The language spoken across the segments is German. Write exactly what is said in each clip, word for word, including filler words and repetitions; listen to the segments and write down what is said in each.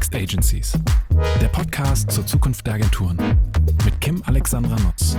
Next Agencies, der Podcast zur Zukunft der Agenturen mit Kim Alexandra Nutz.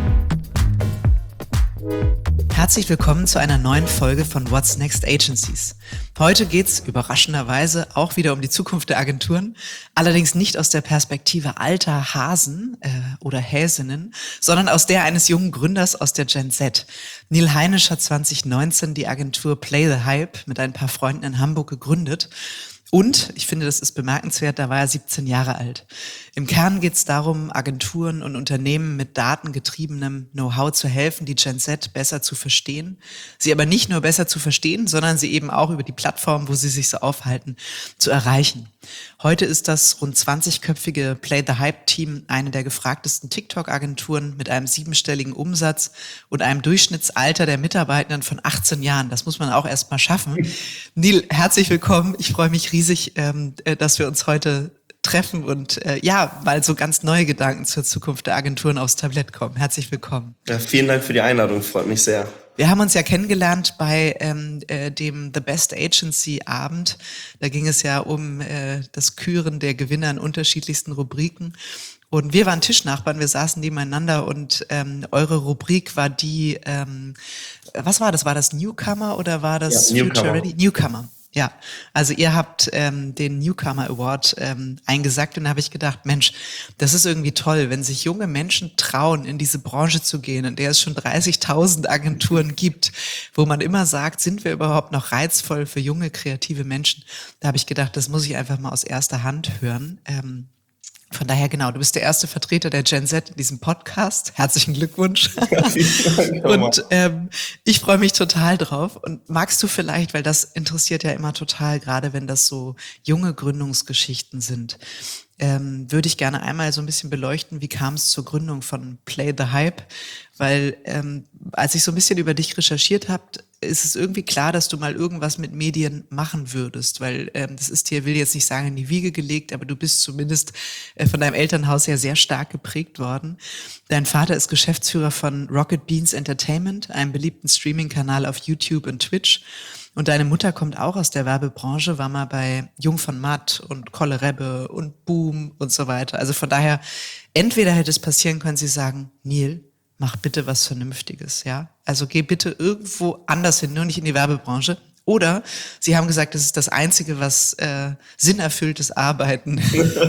Herzlich willkommen zu einer neuen Folge von What's Next Agencies. Heute geht's überraschenderweise auch wieder um die Zukunft der Agenturen, allerdings nicht aus der Perspektive alter Hasen äh, oder Häsinnen, sondern aus der eines jungen Gründers aus der Gen Z. Neil Heinisch hat zwanzig neunzehn die Agentur Play the Hype mit ein paar Freunden in Hamburg gegründet. Und, ich finde, das ist bemerkenswert, da war er siebzehn Jahre alt. Im Kern geht es darum, Agenturen und Unternehmen mit datengetriebenem Know-how zu helfen, die Gen Z besser zu verstehen. Sie aber nicht nur besser zu verstehen, sondern sie eben auch über die Plattform, wo sie sich so aufhalten, zu erreichen. Heute ist das rund zwanzigköpfige Play the Hype-Team eine der gefragtesten TikTok-Agenturen mit einem siebenstelligen Umsatz und einem Durchschnittsalter der Mitarbeitenden von achtzehn Jahren. Das muss man auch erst mal schaffen. Neil, herzlich willkommen. Ich freue mich riesig, ähm, dass wir uns heute treffen und äh, ja, mal so ganz neue Gedanken zur Zukunft der Agenturen aufs Tablett kommen. Herzlich willkommen. Ja, vielen Dank für die Einladung, freut mich sehr. Wir haben uns ja kennengelernt bei ähm, äh, dem The Best Agency Abend. Da ging es ja um äh, das Küren der Gewinner in unterschiedlichsten Rubriken. Und wir waren Tischnachbarn, wir saßen nebeneinander und ähm, eure Rubrik war die, ähm, was war das? War das Newcomer oder war das ja, Future Newcomer. Ready? Newcomer. Ja, also ihr habt ähm, den Newcomer Award ähm, eingesackt und da habe ich gedacht, Mensch, das ist irgendwie toll, wenn sich junge Menschen trauen, in diese Branche zu gehen, in der es schon dreißigtausend Agenturen gibt, wo man immer sagt, sind wir überhaupt noch reizvoll für junge, kreative Menschen? Da habe ich gedacht, das muss ich einfach mal aus erster Hand hören. Ähm, Von daher, genau, du bist der erste Vertreter der Gen Z in diesem Podcast. Herzlichen Glückwunsch. Und ähm, ich freue mich total drauf. Und magst du vielleicht, weil das interessiert ja immer total, gerade wenn das so junge Gründungsgeschichten sind, ähm, würde ich gerne einmal so ein bisschen beleuchten, wie kam es zur Gründung von Play the Hype? Weil ähm, als ich so ein bisschen über dich recherchiert habe, ist es irgendwie klar, dass du mal irgendwas mit Medien machen würdest, weil ähm, das ist dir, will jetzt nicht sagen, in die Wiege gelegt, aber du bist zumindest äh, von deinem Elternhaus ja sehr stark geprägt worden. Dein Vater ist Geschäftsführer von Rocket Beans Entertainment, einem beliebten Streaming-Kanal auf YouTube und Twitch. Und deine Mutter kommt auch aus der Werbebranche, war mal bei Jung von Matt und Kolle Rebbe und Boom und so weiter. Also von daher, entweder hätte es passieren können, sie sagen, Neil, mach bitte was Vernünftiges, ja? Also geh bitte irgendwo anders hin, nur nicht in die Werbebranche. Oder sie haben gesagt, das ist das Einzige, was äh, sinnerfülltes Arbeiten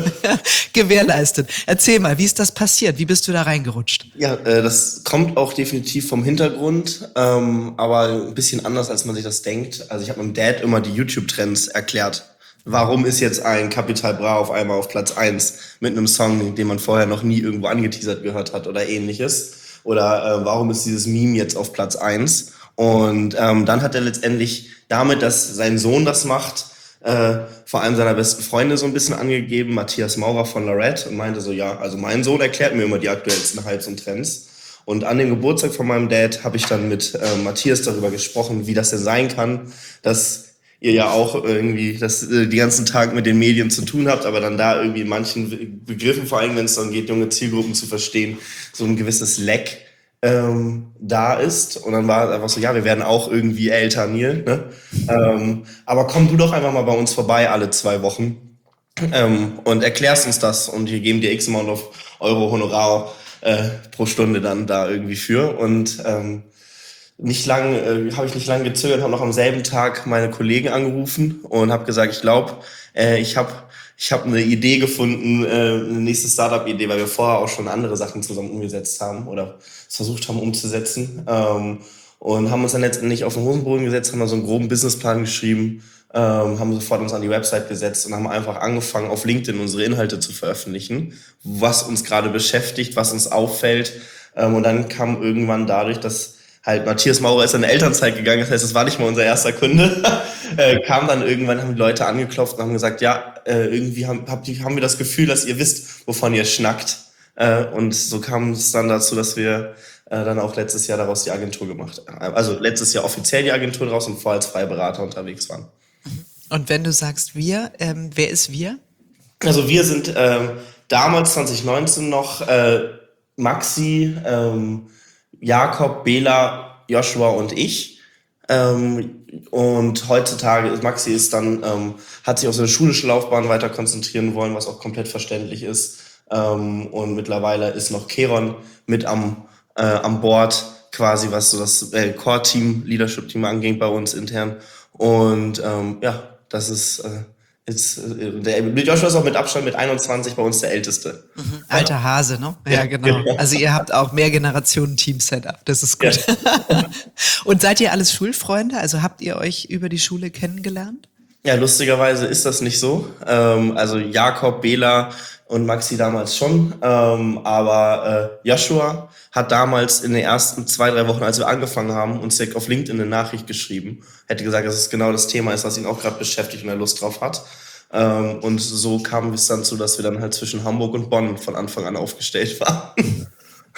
gewährleistet. Erzähl mal, wie ist das passiert? Wie bist du da reingerutscht? Ja, äh, das kommt auch definitiv vom Hintergrund, ähm, aber ein bisschen anders, als man sich das denkt. Also ich habe meinem Dad immer die YouTube-Trends erklärt. Warum ist jetzt ein Capital Bra auf einmal auf Platz eins mit einem Song, den man vorher noch nie irgendwo angeteasert gehört hat oder ähnliches? Oder äh, warum ist dieses Meme jetzt auf Platz eins? Und ähm, dann hat er letztendlich damit, dass sein Sohn das macht, äh, vor allem seiner besten Freunde so ein bisschen angegeben, Matthias Maurer von Lorette, und meinte so, ja, also mein Sohn erklärt mir immer die aktuellsten Hypes und Trends. Und an dem Geburtstag von meinem Dad habe ich dann mit äh, Matthias darüber gesprochen, wie das denn sein kann, dass ihr ja auch irgendwie das äh, die ganzen Tag mit den Medien zu tun habt, aber dann da irgendwie in manchen Begriffen, vor allem wenn es dann geht, junge Zielgruppen zu verstehen, so ein gewisses Lack ähm, da ist. Und dann war es einfach so, ja, wir werden auch irgendwie älter, Neil, ne? ähm, aber komm du doch einfach mal bei uns vorbei alle zwei Wochen ähm, und erklärst uns das und wir geben dir x Amount of Euro Honorar äh, pro Stunde dann da irgendwie für. Und ähm, Nicht lang, äh, habe ich nicht lange gezögert, habe noch am selben Tag meine Kollegen angerufen und habe gesagt, ich glaube, äh, ich habe ich hab eine Idee gefunden, äh, eine nächste Startup-Idee, weil wir vorher auch schon andere Sachen zusammen umgesetzt haben oder es versucht haben umzusetzen. Ähm, und haben uns dann letztendlich auf den Hosenboden gesetzt, haben dann so einen groben Businessplan geschrieben, ähm, haben sofort uns an die Website gesetzt und haben einfach angefangen, auf LinkedIn unsere Inhalte zu veröffentlichen, was uns gerade beschäftigt, was uns auffällt. Ähm, und dann kam irgendwann dadurch, dass halt Matthias Maurer ist in eine Elternzeit gegangen, das heißt, das war nicht mal unser erster Kunde, äh, kam dann irgendwann, haben die Leute angeklopft und haben gesagt, ja, äh, irgendwie haben, habt ihr, haben wir das Gefühl, dass ihr wisst, wovon ihr schnackt. Äh, und so kam es dann dazu, dass wir äh, dann auch letztes Jahr daraus die Agentur gemacht haben. Also letztes Jahr offiziell die Agentur draus und vorher als freie Berater unterwegs waren. Und wenn du sagst wir, ähm, wer ist wir? Also wir sind ähm, damals zwanzig neunzehn noch äh, Maxi, ähm, Jakob, Bela, Joshua und ich. Ähm, und heutzutage ist Maxi ist dann, ähm, hat sich auf seine schulische Laufbahn weiter konzentrieren wollen, was auch komplett verständlich ist. Ähm, und mittlerweile ist noch Keron mit am, äh, am Board, quasi was so das äh, Core-Team, Leadership-Team angeht bei uns intern. Und ähm, ja, das ist äh, jetzt, äh, der Joshua ist auch mit Abstand mit einundzwanzig bei uns der Älteste. Mhm. Alter Hase, ne? Ja, Ja, genau. genau. Also ihr habt auch mehr Generationen Team-Setup. Das ist gut. Ja. Und seid ihr alles Schulfreunde? Also habt ihr euch über die Schule kennengelernt? Ja, lustigerweise ist das nicht so. Ähm, also Jakob, Bela und Maxi damals schon. Ähm, aber äh, Joshua hat damals in den ersten zwei, drei Wochen, als wir angefangen haben, uns direkt auf LinkedIn eine Nachricht geschrieben. Hätte gesagt, dass es genau das Thema ist, was ihn auch gerade beschäftigt und er Lust drauf hat. Ähm, und so kam es dann zu, dass wir dann halt zwischen Hamburg und Bonn von Anfang an aufgestellt waren.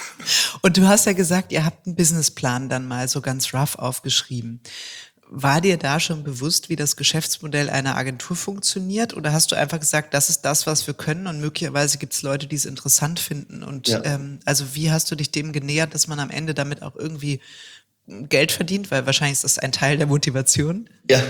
Und du hast ja gesagt, ihr habt einen Businessplan dann mal so ganz rough aufgeschrieben. War dir da schon bewusst, wie das Geschäftsmodell einer Agentur funktioniert? Oder hast du einfach gesagt, das ist das, was wir können und möglicherweise gibt es Leute, die es interessant finden? Und Ja. ähm, also wie hast du dich dem genähert, dass man am Ende damit auch irgendwie Geld verdient? Weil wahrscheinlich ist das ein Teil der Motivation. Ja,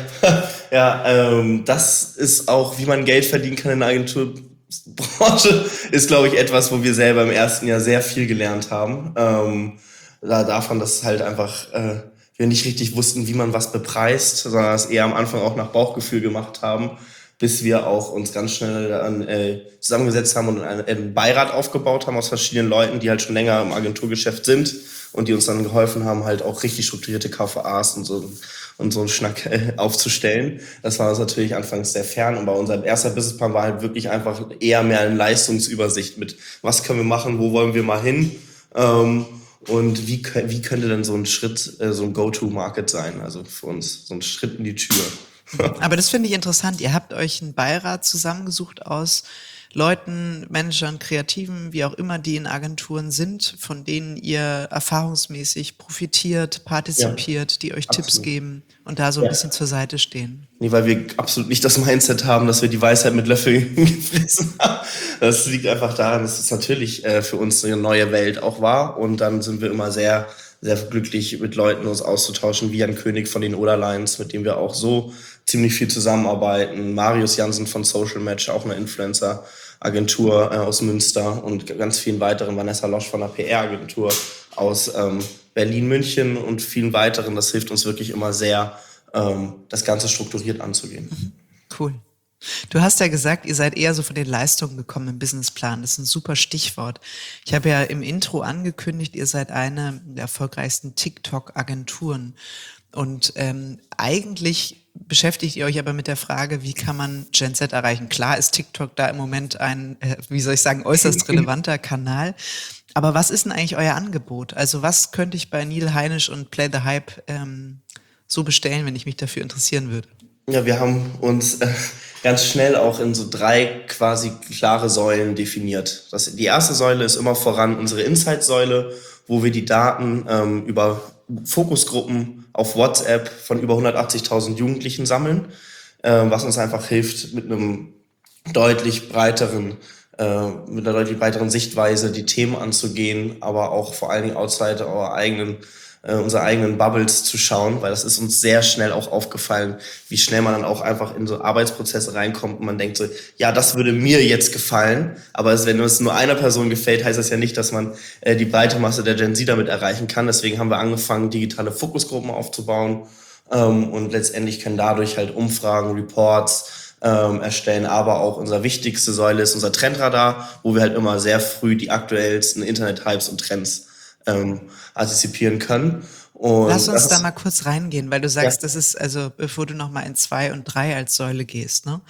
ja, ähm, das ist auch, wie man Geld verdienen kann in der Agenturbranche, ist, glaube ich, etwas, wo wir selber im ersten Jahr sehr viel gelernt haben. Ähm, da davon, dass halt einfach äh, wir nicht richtig wussten, wie man was bepreist, sondern es eher am Anfang auch nach Bauchgefühl gemacht haben, bis wir auch uns ganz schnell dann, äh, zusammengesetzt haben und einen, einen Beirat aufgebaut haben aus verschiedenen Leuten, die halt schon länger im Agenturgeschäft sind und die uns dann geholfen haben, halt auch richtig strukturierte K V As und so und so einen Schnack äh, aufzustellen. Das war uns natürlich anfangs sehr fern, aber unser erster Businessplan war halt wirklich einfach eher mehr eine Leistungsübersicht mit, was können wir machen, wo wollen wir mal hin, ähm, und wie, wie könnte denn so ein Schritt, äh, so ein Go-to-Market sein, also für uns, so ein Schritt in die Tür. Aber das finde ich interessant. Ihr habt euch einen Beirat zusammengesucht aus Leuten, Managern, Kreativen, wie auch immer, die in Agenturen sind, von denen ihr erfahrungsmäßig profitiert, partizipiert, ja, die euch absolut Tipps geben und da so ein ja. bisschen zur Seite stehen. Nee, weil wir absolut nicht das Mindset haben, dass wir die Weisheit mit Löffeln gefressen haben. Das liegt einfach daran, dass es natürlich äh, für uns eine neue Welt auch war. Und dann sind wir immer sehr, sehr glücklich, mit Leuten uns auszutauschen, wie Jan König von den Oderlines, mit dem wir auch so ziemlich viel zusammenarbeiten. Marius Jansen von Social Match, auch eine Influencer-Agentur äh, aus Münster und ganz vielen weiteren. Vanessa Losch von einer P R-Agentur aus ähm, Berlin, München und vielen weiteren. Das hilft uns wirklich immer sehr, ähm, das Ganze strukturiert anzugehen. Mhm. Cool. Du hast ja gesagt, ihr seid eher so von den Leistungen gekommen im Businessplan. Das ist ein super Stichwort. Ich habe ja im Intro angekündigt, ihr seid eine der erfolgreichsten TikTok-Agenturen. Und ähm, eigentlich beschäftigt ihr euch aber mit der Frage, wie kann man Gen Z erreichen? Klar ist TikTok da im Moment ein, äh, wie soll ich sagen, äußerst relevanter Kanal. Aber was ist denn eigentlich euer Angebot? Also was könnte ich bei Neil Heinisch und Play the Hype ähm, so bestellen, wenn ich mich dafür interessieren würde? Ja, wir haben uns äh, ganz schnell auch in so drei quasi klare Säulen definiert. Das, die erste Säule ist immer voran unsere Insight-Säule, wo wir die Daten ähm, über Fokusgruppen auf WhatsApp von über hundertachtzigtausend Jugendlichen sammeln, äh, was uns einfach hilft, mit einem deutlich breiteren, äh, mit einer deutlich breiteren Sichtweise die Themen anzugehen, aber auch vor allen Dingen outside our eigenen äh, unsere eigenen Bubbles zu schauen, weil das ist uns sehr schnell auch aufgefallen, wie schnell man dann auch einfach in so Arbeitsprozesse reinkommt und man denkt so, ja, das würde mir jetzt gefallen, aber es, wenn es nur einer Person gefällt, heißt das ja nicht, dass man äh, die breite Masse der Gen Z damit erreichen kann. Deswegen haben wir angefangen, digitale Fokusgruppen aufzubauen ähm, und letztendlich können dadurch halt Umfragen, Reports ähm, erstellen, aber auch unsere wichtigste Säule ist unser Trendradar, wo wir halt immer sehr früh die aktuellsten Internet-Hypes und Trends ähm, antizipieren können. Und lass uns das, da mal kurz reingehen, weil du sagst, ja. das ist, also bevor du nochmal in zwei und drei als Säule gehst, ne?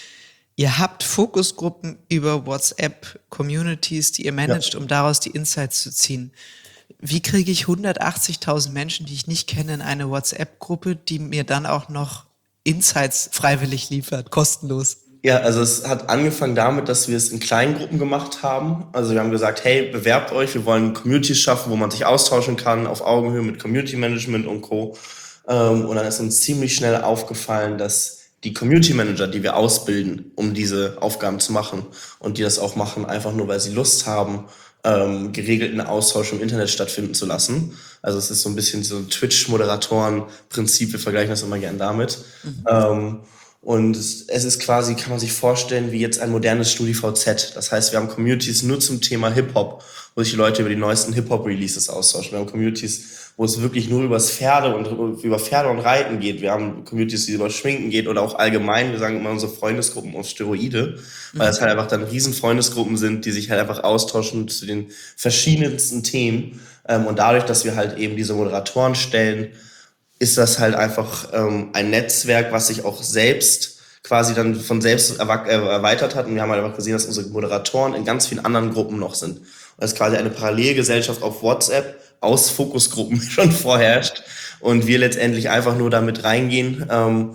Ihr habt Fokusgruppen über WhatsApp, Communities, die ihr managt, ja. um daraus die Insights zu ziehen. Wie kriege ich hundertachtzigtausend Menschen, die ich nicht kenne, in eine WhatsApp-Gruppe, die mir dann auch noch Insights freiwillig liefert, kostenlos? Ja, also es hat angefangen damit, dass wir es in kleinen Gruppen gemacht haben. Also wir haben gesagt, hey, bewerbt euch, wir wollen Communities schaffen, wo man sich austauschen kann, auf Augenhöhe mit Community Management und Co. Und dann ist uns ziemlich schnell aufgefallen, dass die Community Manager, die wir ausbilden, um diese Aufgaben zu machen und die das auch machen, einfach nur, weil sie Lust haben, ähm, geregelten Austausch im Internet stattfinden zu lassen. Also es ist so ein bisschen so ein Twitch-Moderatoren-Prinzip, wir vergleichen das immer gern damit. Mhm. Ähm, und es ist quasi, kann man sich vorstellen, wie jetzt ein modernes StudiVZ. Das heißt, wir haben Communities nur zum Thema Hip-Hop, wo sich die Leute über die neuesten Hip-Hop-Releases austauschen. Wir haben Communities, wo es wirklich nur übers Pferde und über Pferde und Reiten geht. Wir haben Communities, die über Schminken geht oder auch allgemein. Wir sagen immer unsere Freundesgruppen auf Steroide, weil es halt einfach dann riesen Freundesgruppen sind, die sich halt einfach austauschen zu den verschiedensten Themen. Und dadurch, dass wir halt eben diese Moderatoren stellen, ist das halt einfach ähm, ein Netzwerk, was sich auch selbst quasi dann von selbst erwa- äh, erweitert hat. Und wir haben halt einfach gesehen, dass unsere Moderatoren in ganz vielen anderen Gruppen noch sind. Und das ist quasi eine Parallelgesellschaft auf WhatsApp aus Fokusgruppen schon vorherrscht. Und wir letztendlich einfach nur damit reingehen ähm,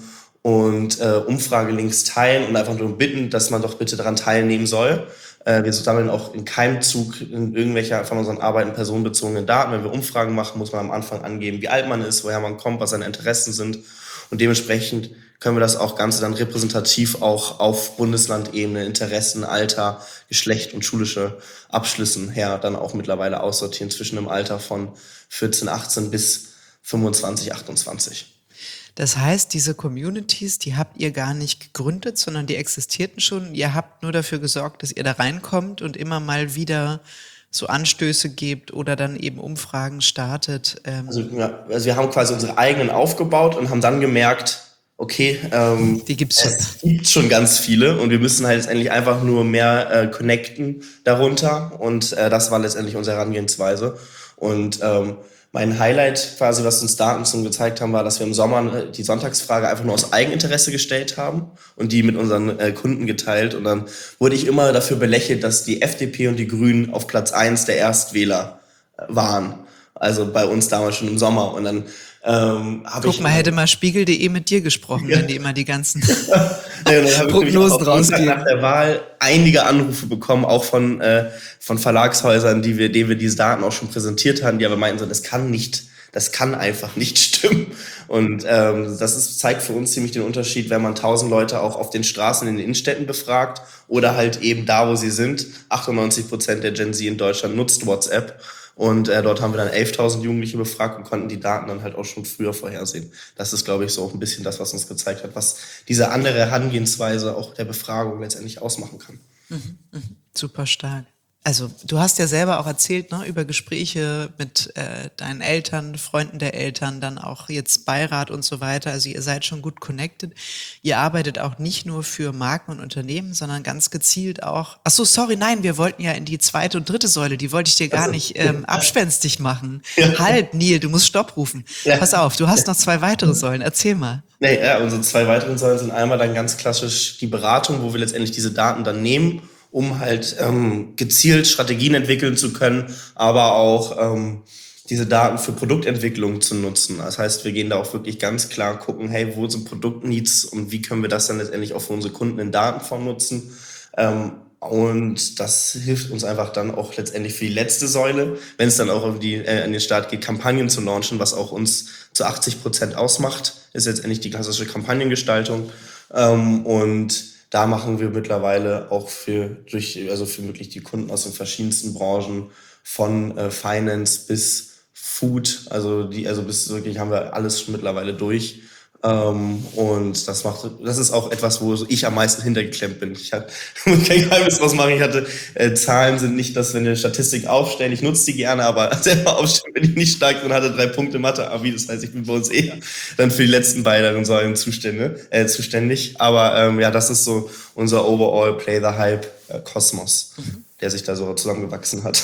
und äh, Umfragelinks teilen und einfach nur bitten, dass man doch bitte daran teilnehmen soll. Äh, wir sammeln auch in keinem Zug in irgendwelcher von unseren Arbeiten personenbezogenen Daten. Wenn wir Umfragen machen, muss man am Anfang angeben, wie alt man ist, woher man kommt, was seine Interessen sind. Und dementsprechend können wir das auch Ganze dann repräsentativ auch auf Bundeslandebene, Interessen, Alter, Geschlecht und schulische Abschlüssen her dann auch mittlerweile aussortieren zwischen dem Alter von vierzehn, achtzehn bis fünfundzwanzig, achtundzwanzig. Das heißt, diese Communities, die habt ihr gar nicht gegründet, sondern die existierten schon. Ihr habt nur dafür gesorgt, dass ihr da reinkommt und immer mal wieder so Anstöße gebt oder dann eben Umfragen startet. Ähm. Also, ja, also wir haben quasi unsere eigenen aufgebaut und haben dann gemerkt, okay, ähm, die gibt's schon. Es gibt schon ganz viele und wir müssen halt letztendlich einfach nur mehr äh, connecten darunter und äh, das war letztendlich unsere Herangehensweise. Und ähm, mein Highlight quasi, was uns Daten zum gezeigt haben, war, dass wir im Sommer die Sonntagsfrage einfach nur aus Eigeninteresse gestellt haben und die mit unseren äh, Kunden geteilt. Und dann wurde ich immer dafür belächelt, dass die F D P und die Grünen auf Platz eins der Erstwähler waren. Also bei uns damals schon im Sommer. Und dann ähm, habe ich... Guck mal, hätte mal Spiegel punkt de mit dir gesprochen, ja. Wenn die immer die ganzen ja, Prognosen rausgeben. Nach der Wahl einige Anrufe bekommen, auch von, äh, von Verlagshäusern, die wir, denen wir diese Daten auch schon präsentiert haben, die aber meinten so, das kann nicht, das kann einfach nicht stimmen. Und ähm, das ist, zeigt für uns ziemlich den Unterschied, wenn man tausend Leute auch auf den Straßen in den Innenstädten befragt oder halt eben da, wo sie sind. achtundneunzig Prozent der Gen Z in Deutschland nutzt WhatsApp. Und äh, dort haben wir dann elftausend Jugendliche befragt und konnten die Daten dann halt auch schon früher vorhersehen. Das ist, glaube ich, so auch ein bisschen das, was uns gezeigt hat, was diese andere Herangehensweise auch der Befragung letztendlich ausmachen kann. Mhm, mh. Super stark. Also du hast ja selber auch erzählt, ne, über Gespräche mit äh, deinen Eltern, Freunden der Eltern, dann auch jetzt Beirat und so weiter. Also ihr seid schon gut connected. Ihr arbeitet auch nicht nur für Marken und Unternehmen, sondern ganz gezielt auch. Ach so, sorry, nein, wir wollten ja in die zweite und dritte Säule. Die wollte ich dir gar also, nicht ähm, abspenstig machen. Ja. Halt, Neil, du musst Stopp rufen. Ja. Pass auf, du hast noch zwei weitere Säulen. Erzähl mal. Nee, ja, unsere zwei weiteren Säulen sind einmal dann ganz klassisch die Beratung, wo wir letztendlich diese Daten dann nehmen, um halt ähm, gezielt Strategien entwickeln zu können, aber auch ähm, diese Daten für Produktentwicklung zu nutzen. Das heißt, wir gehen da auch wirklich ganz klar gucken, hey, wo sind Produktneeds und wie können wir das dann letztendlich auch für unsere Kunden in Datenform nutzen. Ähm, und das hilft uns einfach dann auch letztendlich für die letzte Säule, wenn es dann auch auf die, äh, an den Start geht, Kampagnen zu launchen, was auch uns zu achtzig Prozent ausmacht, ist letztendlich die klassische Kampagnengestaltung. Ähm, und da machen wir mittlerweile auch für durch also für wirklich die Kunden aus den verschiedensten Branchen von äh, Finance bis Food, also die also bis wirklich haben wir alles schon mittlerweile durch. Ähm, und das macht, das ist auch etwas, wo ich am meisten hintergeklemmt bin. Ich hatte, muss kein Geheimnis draus machen, ich hatte, äh, Zahlen sind nicht, dass wir eine Statistik aufstellen, ich nutze die gerne, aber selber aufstellen bin ich nicht stark und hatte drei Punkte Mathe-Abi, das heißt, ich bin bei uns eher dann für die letzten beiden Säulen zuständig, äh, zuständig. Aber ähm, ja, das ist so unser Overall Play the Hype äh, Kosmos, mhm. der sich da so zusammengewachsen hat.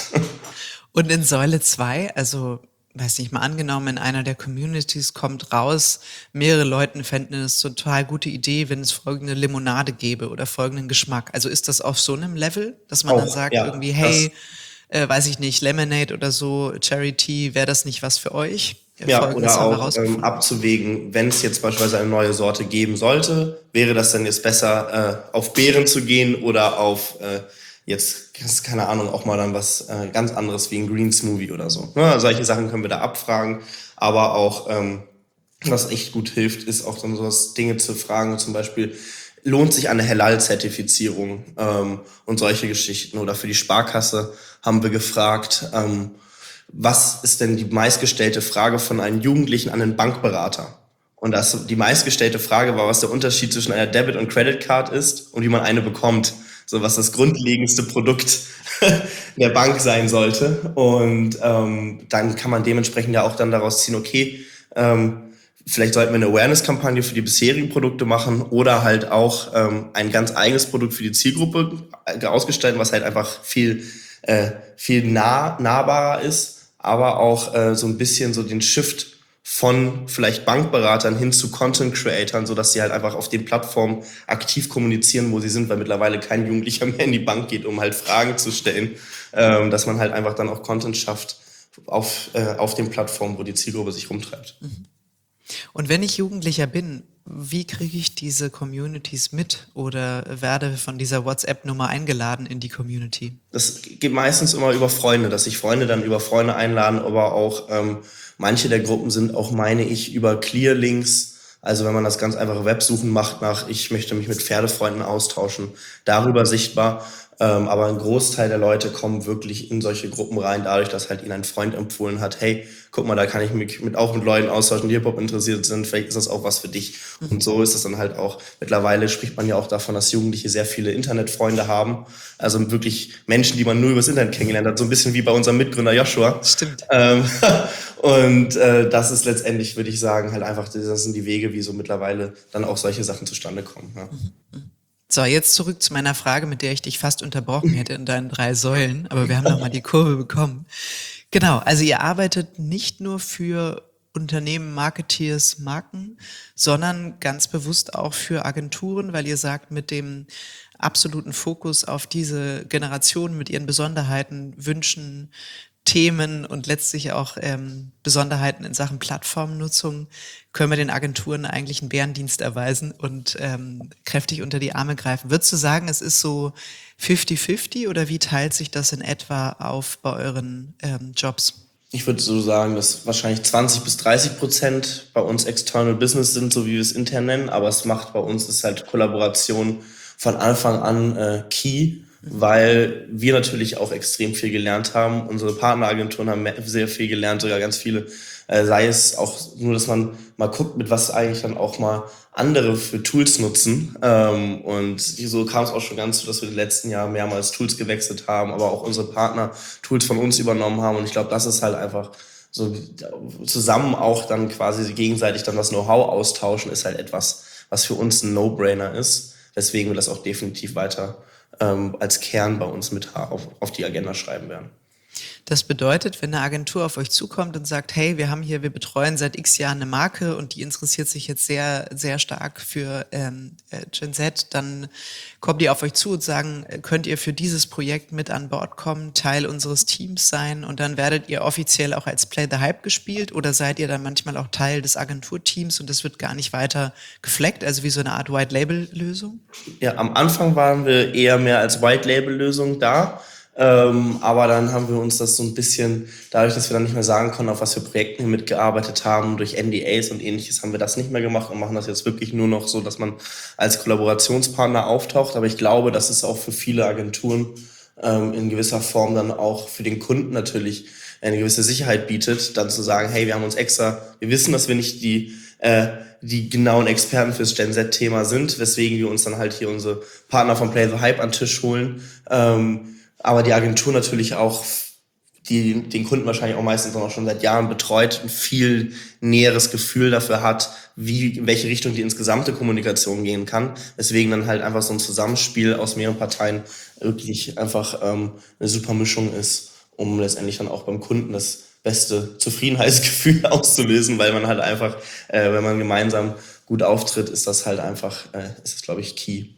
Und in Säule zwei, also weiß nicht, mal angenommen, in einer der Communities kommt raus, mehrere Leute fänden es total gute Idee, wenn es folgende Limonade gäbe oder folgenden Geschmack. Also ist das auf so einem Level, dass man auch, dann sagt, ja, irgendwie, hey, äh, weiß ich nicht, Lemonade oder so, Cherry Tea, wäre das nicht was für euch? Ja, Folgendes oder auch ähm, abzuwägen, wenn es jetzt beispielsweise eine neue Sorte geben sollte, wäre das dann jetzt besser, äh, auf Beeren zu gehen oder auf äh, jetzt, keine Ahnung, auch mal dann was äh, ganz anderes wie ein Green Smoothie oder so. Ja, solche Sachen können wir da abfragen, aber auch, ähm, was echt gut hilft, ist auch dann sowas Dinge zu fragen, zum Beispiel, lohnt sich eine Halal-Zertifizierung ähm, und solche Geschichten. Oder für die Sparkasse haben wir gefragt, ähm, was ist denn die meistgestellte Frage von einem Jugendlichen an einen Bankberater? Und das, die meistgestellte Frage war, was der Unterschied zwischen einer Debit- und Credit Card ist und wie man eine bekommt. So was das grundlegendste Produkt der Bank sein sollte. Und ähm, dann kann man dementsprechend ja auch dann daraus ziehen, okay, ähm, vielleicht sollten wir eine Awareness-Kampagne für die bisherigen Produkte machen oder halt auch ähm, ein ganz eigenes Produkt für die Zielgruppe ausgestalten, was halt einfach viel, äh, viel nah, nahbarer ist, aber auch äh, so ein bisschen so den Shift von vielleicht Bankberatern hin zu Content-Creatern, sodass sie halt einfach auf den Plattformen aktiv kommunizieren, wo sie sind, weil mittlerweile kein Jugendlicher mehr in die Bank geht, um halt Fragen zu stellen, ähm, dass man halt einfach dann auch Content schafft auf, äh, auf den Plattformen, wo die Zielgruppe sich rumtreibt. Und wenn ich Jugendlicher bin, wie kriege ich diese Communities mit oder werde von dieser WhatsApp-Nummer eingeladen in die Community? Das geht meistens immer über Freunde, dass sich Freunde dann über Freunde einladen, aber auch ähm, manche der Gruppen sind auch, meine ich, über Clearlinks. Also wenn man das ganz einfache Websuchen macht nach, ich möchte mich mit Pferdefreunden austauschen, darüber sichtbar. Ähm, aber ein Großteil der Leute kommen wirklich in solche Gruppen rein, dadurch, dass halt ihnen ein Freund empfohlen hat, hey, guck mal, da kann ich mich mit, auch mit Leuten austauschen, die Hip-Hop interessiert sind, vielleicht ist das auch was für dich. Mhm. Und so ist es dann halt auch. Mittlerweile spricht man ja auch davon, dass Jugendliche sehr viele Internetfreunde haben, also wirklich Menschen, die man nur übers Internet kennengelernt hat, so ein bisschen wie bei unserem Mitgründer Joshua. Stimmt. Ähm, und äh, das ist letztendlich, würde ich sagen, halt einfach, das sind die Wege, wie so mittlerweile dann auch solche Sachen zustande kommen. Ja. Mhm. So, jetzt zurück zu meiner Frage, mit der ich dich fast unterbrochen hätte in deinen drei Säulen, aber wir haben nochmal die Kurve bekommen. Genau, also ihr arbeitet nicht nur für Unternehmen, Marketeers, Marken, sondern ganz bewusst auch für Agenturen, weil ihr sagt, mit dem absoluten Fokus auf diese Generation mit ihren Besonderheiten, Wünschen, Themen und letztlich auch ähm, Besonderheiten in Sachen Plattformnutzung können wir den Agenturen eigentlich einen Bärendienst erweisen und ähm, kräftig unter die Arme greifen. Würdest du sagen, es ist so fifty fifty oder wie teilt sich das in etwa auf bei euren ähm, Jobs? Ich würde so sagen, dass wahrscheinlich zwanzig bis dreißig Prozent bei uns External Business sind, so wie wir es intern nennen, aber es macht bei uns ist halt Kollaboration von Anfang an äh, key, weil wir natürlich auch extrem viel gelernt haben. Unsere Partneragenturen haben sehr viel gelernt, sogar ganz viele. Äh, sei es auch nur, dass man mal guckt, mit was eigentlich dann auch mal andere für Tools nutzen. Ähm, und so kam es auch schon ganz so, dass wir in den letzten Jahren mehrmals Tools gewechselt haben, aber auch unsere Partner Tools von uns übernommen haben. Und ich glaube, das ist halt einfach so zusammen auch dann quasi gegenseitig dann das Know-how austauschen, ist halt etwas, was für uns ein No-Brainer ist. Deswegen wir das auch definitiv weiter ähm, als Kern bei uns mit auf, auf die Agenda schreiben werden. Das bedeutet, wenn eine Agentur auf euch zukommt und sagt, hey, wir haben hier, wir betreuen seit x Jahren eine Marke und die interessiert sich jetzt sehr, sehr stark für ähm, Gen Z, dann kommen die auf euch zu und sagen, könnt ihr für dieses Projekt mit an Bord kommen, Teil unseres Teams sein und dann werdet ihr offiziell auch als Play the Hype gespielt oder seid ihr dann manchmal auch Teil des Agenturteams und das wird gar nicht weiter gefleckt, also wie so eine Art White-Label-Lösung? Ja, am Anfang waren wir eher mehr als White-Label-Lösung da. Ähm, aber dann haben wir uns das so ein bisschen, dadurch, dass wir dann nicht mehr sagen konnten, auf was für Projekten wir mitgearbeitet haben, durch N D As und ähnliches, haben wir das nicht mehr gemacht und machen das jetzt wirklich nur noch so, dass man als Kollaborationspartner auftaucht. Aber ich glaube, das ist auch für viele Agenturen ähm, in gewisser Form dann auch für den Kunden natürlich eine gewisse Sicherheit bietet, dann zu sagen, hey, wir haben uns extra, wir wissen, dass wir nicht die äh, die genauen Experten fürs Gen Z-Thema sind, weswegen wir uns dann halt hier unsere Partner von Play the Hype an den Tisch holen. Ähm, aber die Agentur natürlich auch, die den Kunden wahrscheinlich auch meistens auch schon seit Jahren betreut, ein viel näheres Gefühl dafür hat, wie, in welche Richtung die insgesamte Kommunikation gehen kann. Deswegen dann halt einfach so ein Zusammenspiel aus mehreren Parteien wirklich einfach ähm, eine super Mischung ist, um letztendlich dann auch beim Kunden das beste Zufriedenheitsgefühl auszulösen, weil man halt einfach, äh, wenn man gemeinsam gut auftritt, ist das halt einfach, äh, ist das, glaube ich, key.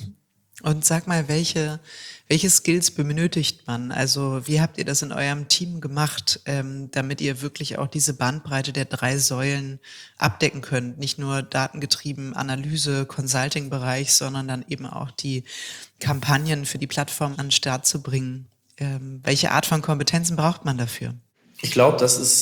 Und sag mal, welche, welche Skills benötigt man? Also wie habt ihr das in eurem Team gemacht, ähm, damit ihr wirklich auch diese Bandbreite der drei Säulen abdecken könnt? Nicht nur datengetrieben Analyse, Consulting-Bereich, sondern dann eben auch die Kampagnen für die Plattform an den Start zu bringen. Ähm, welche Art von Kompetenzen braucht man dafür? Ich glaube, das ist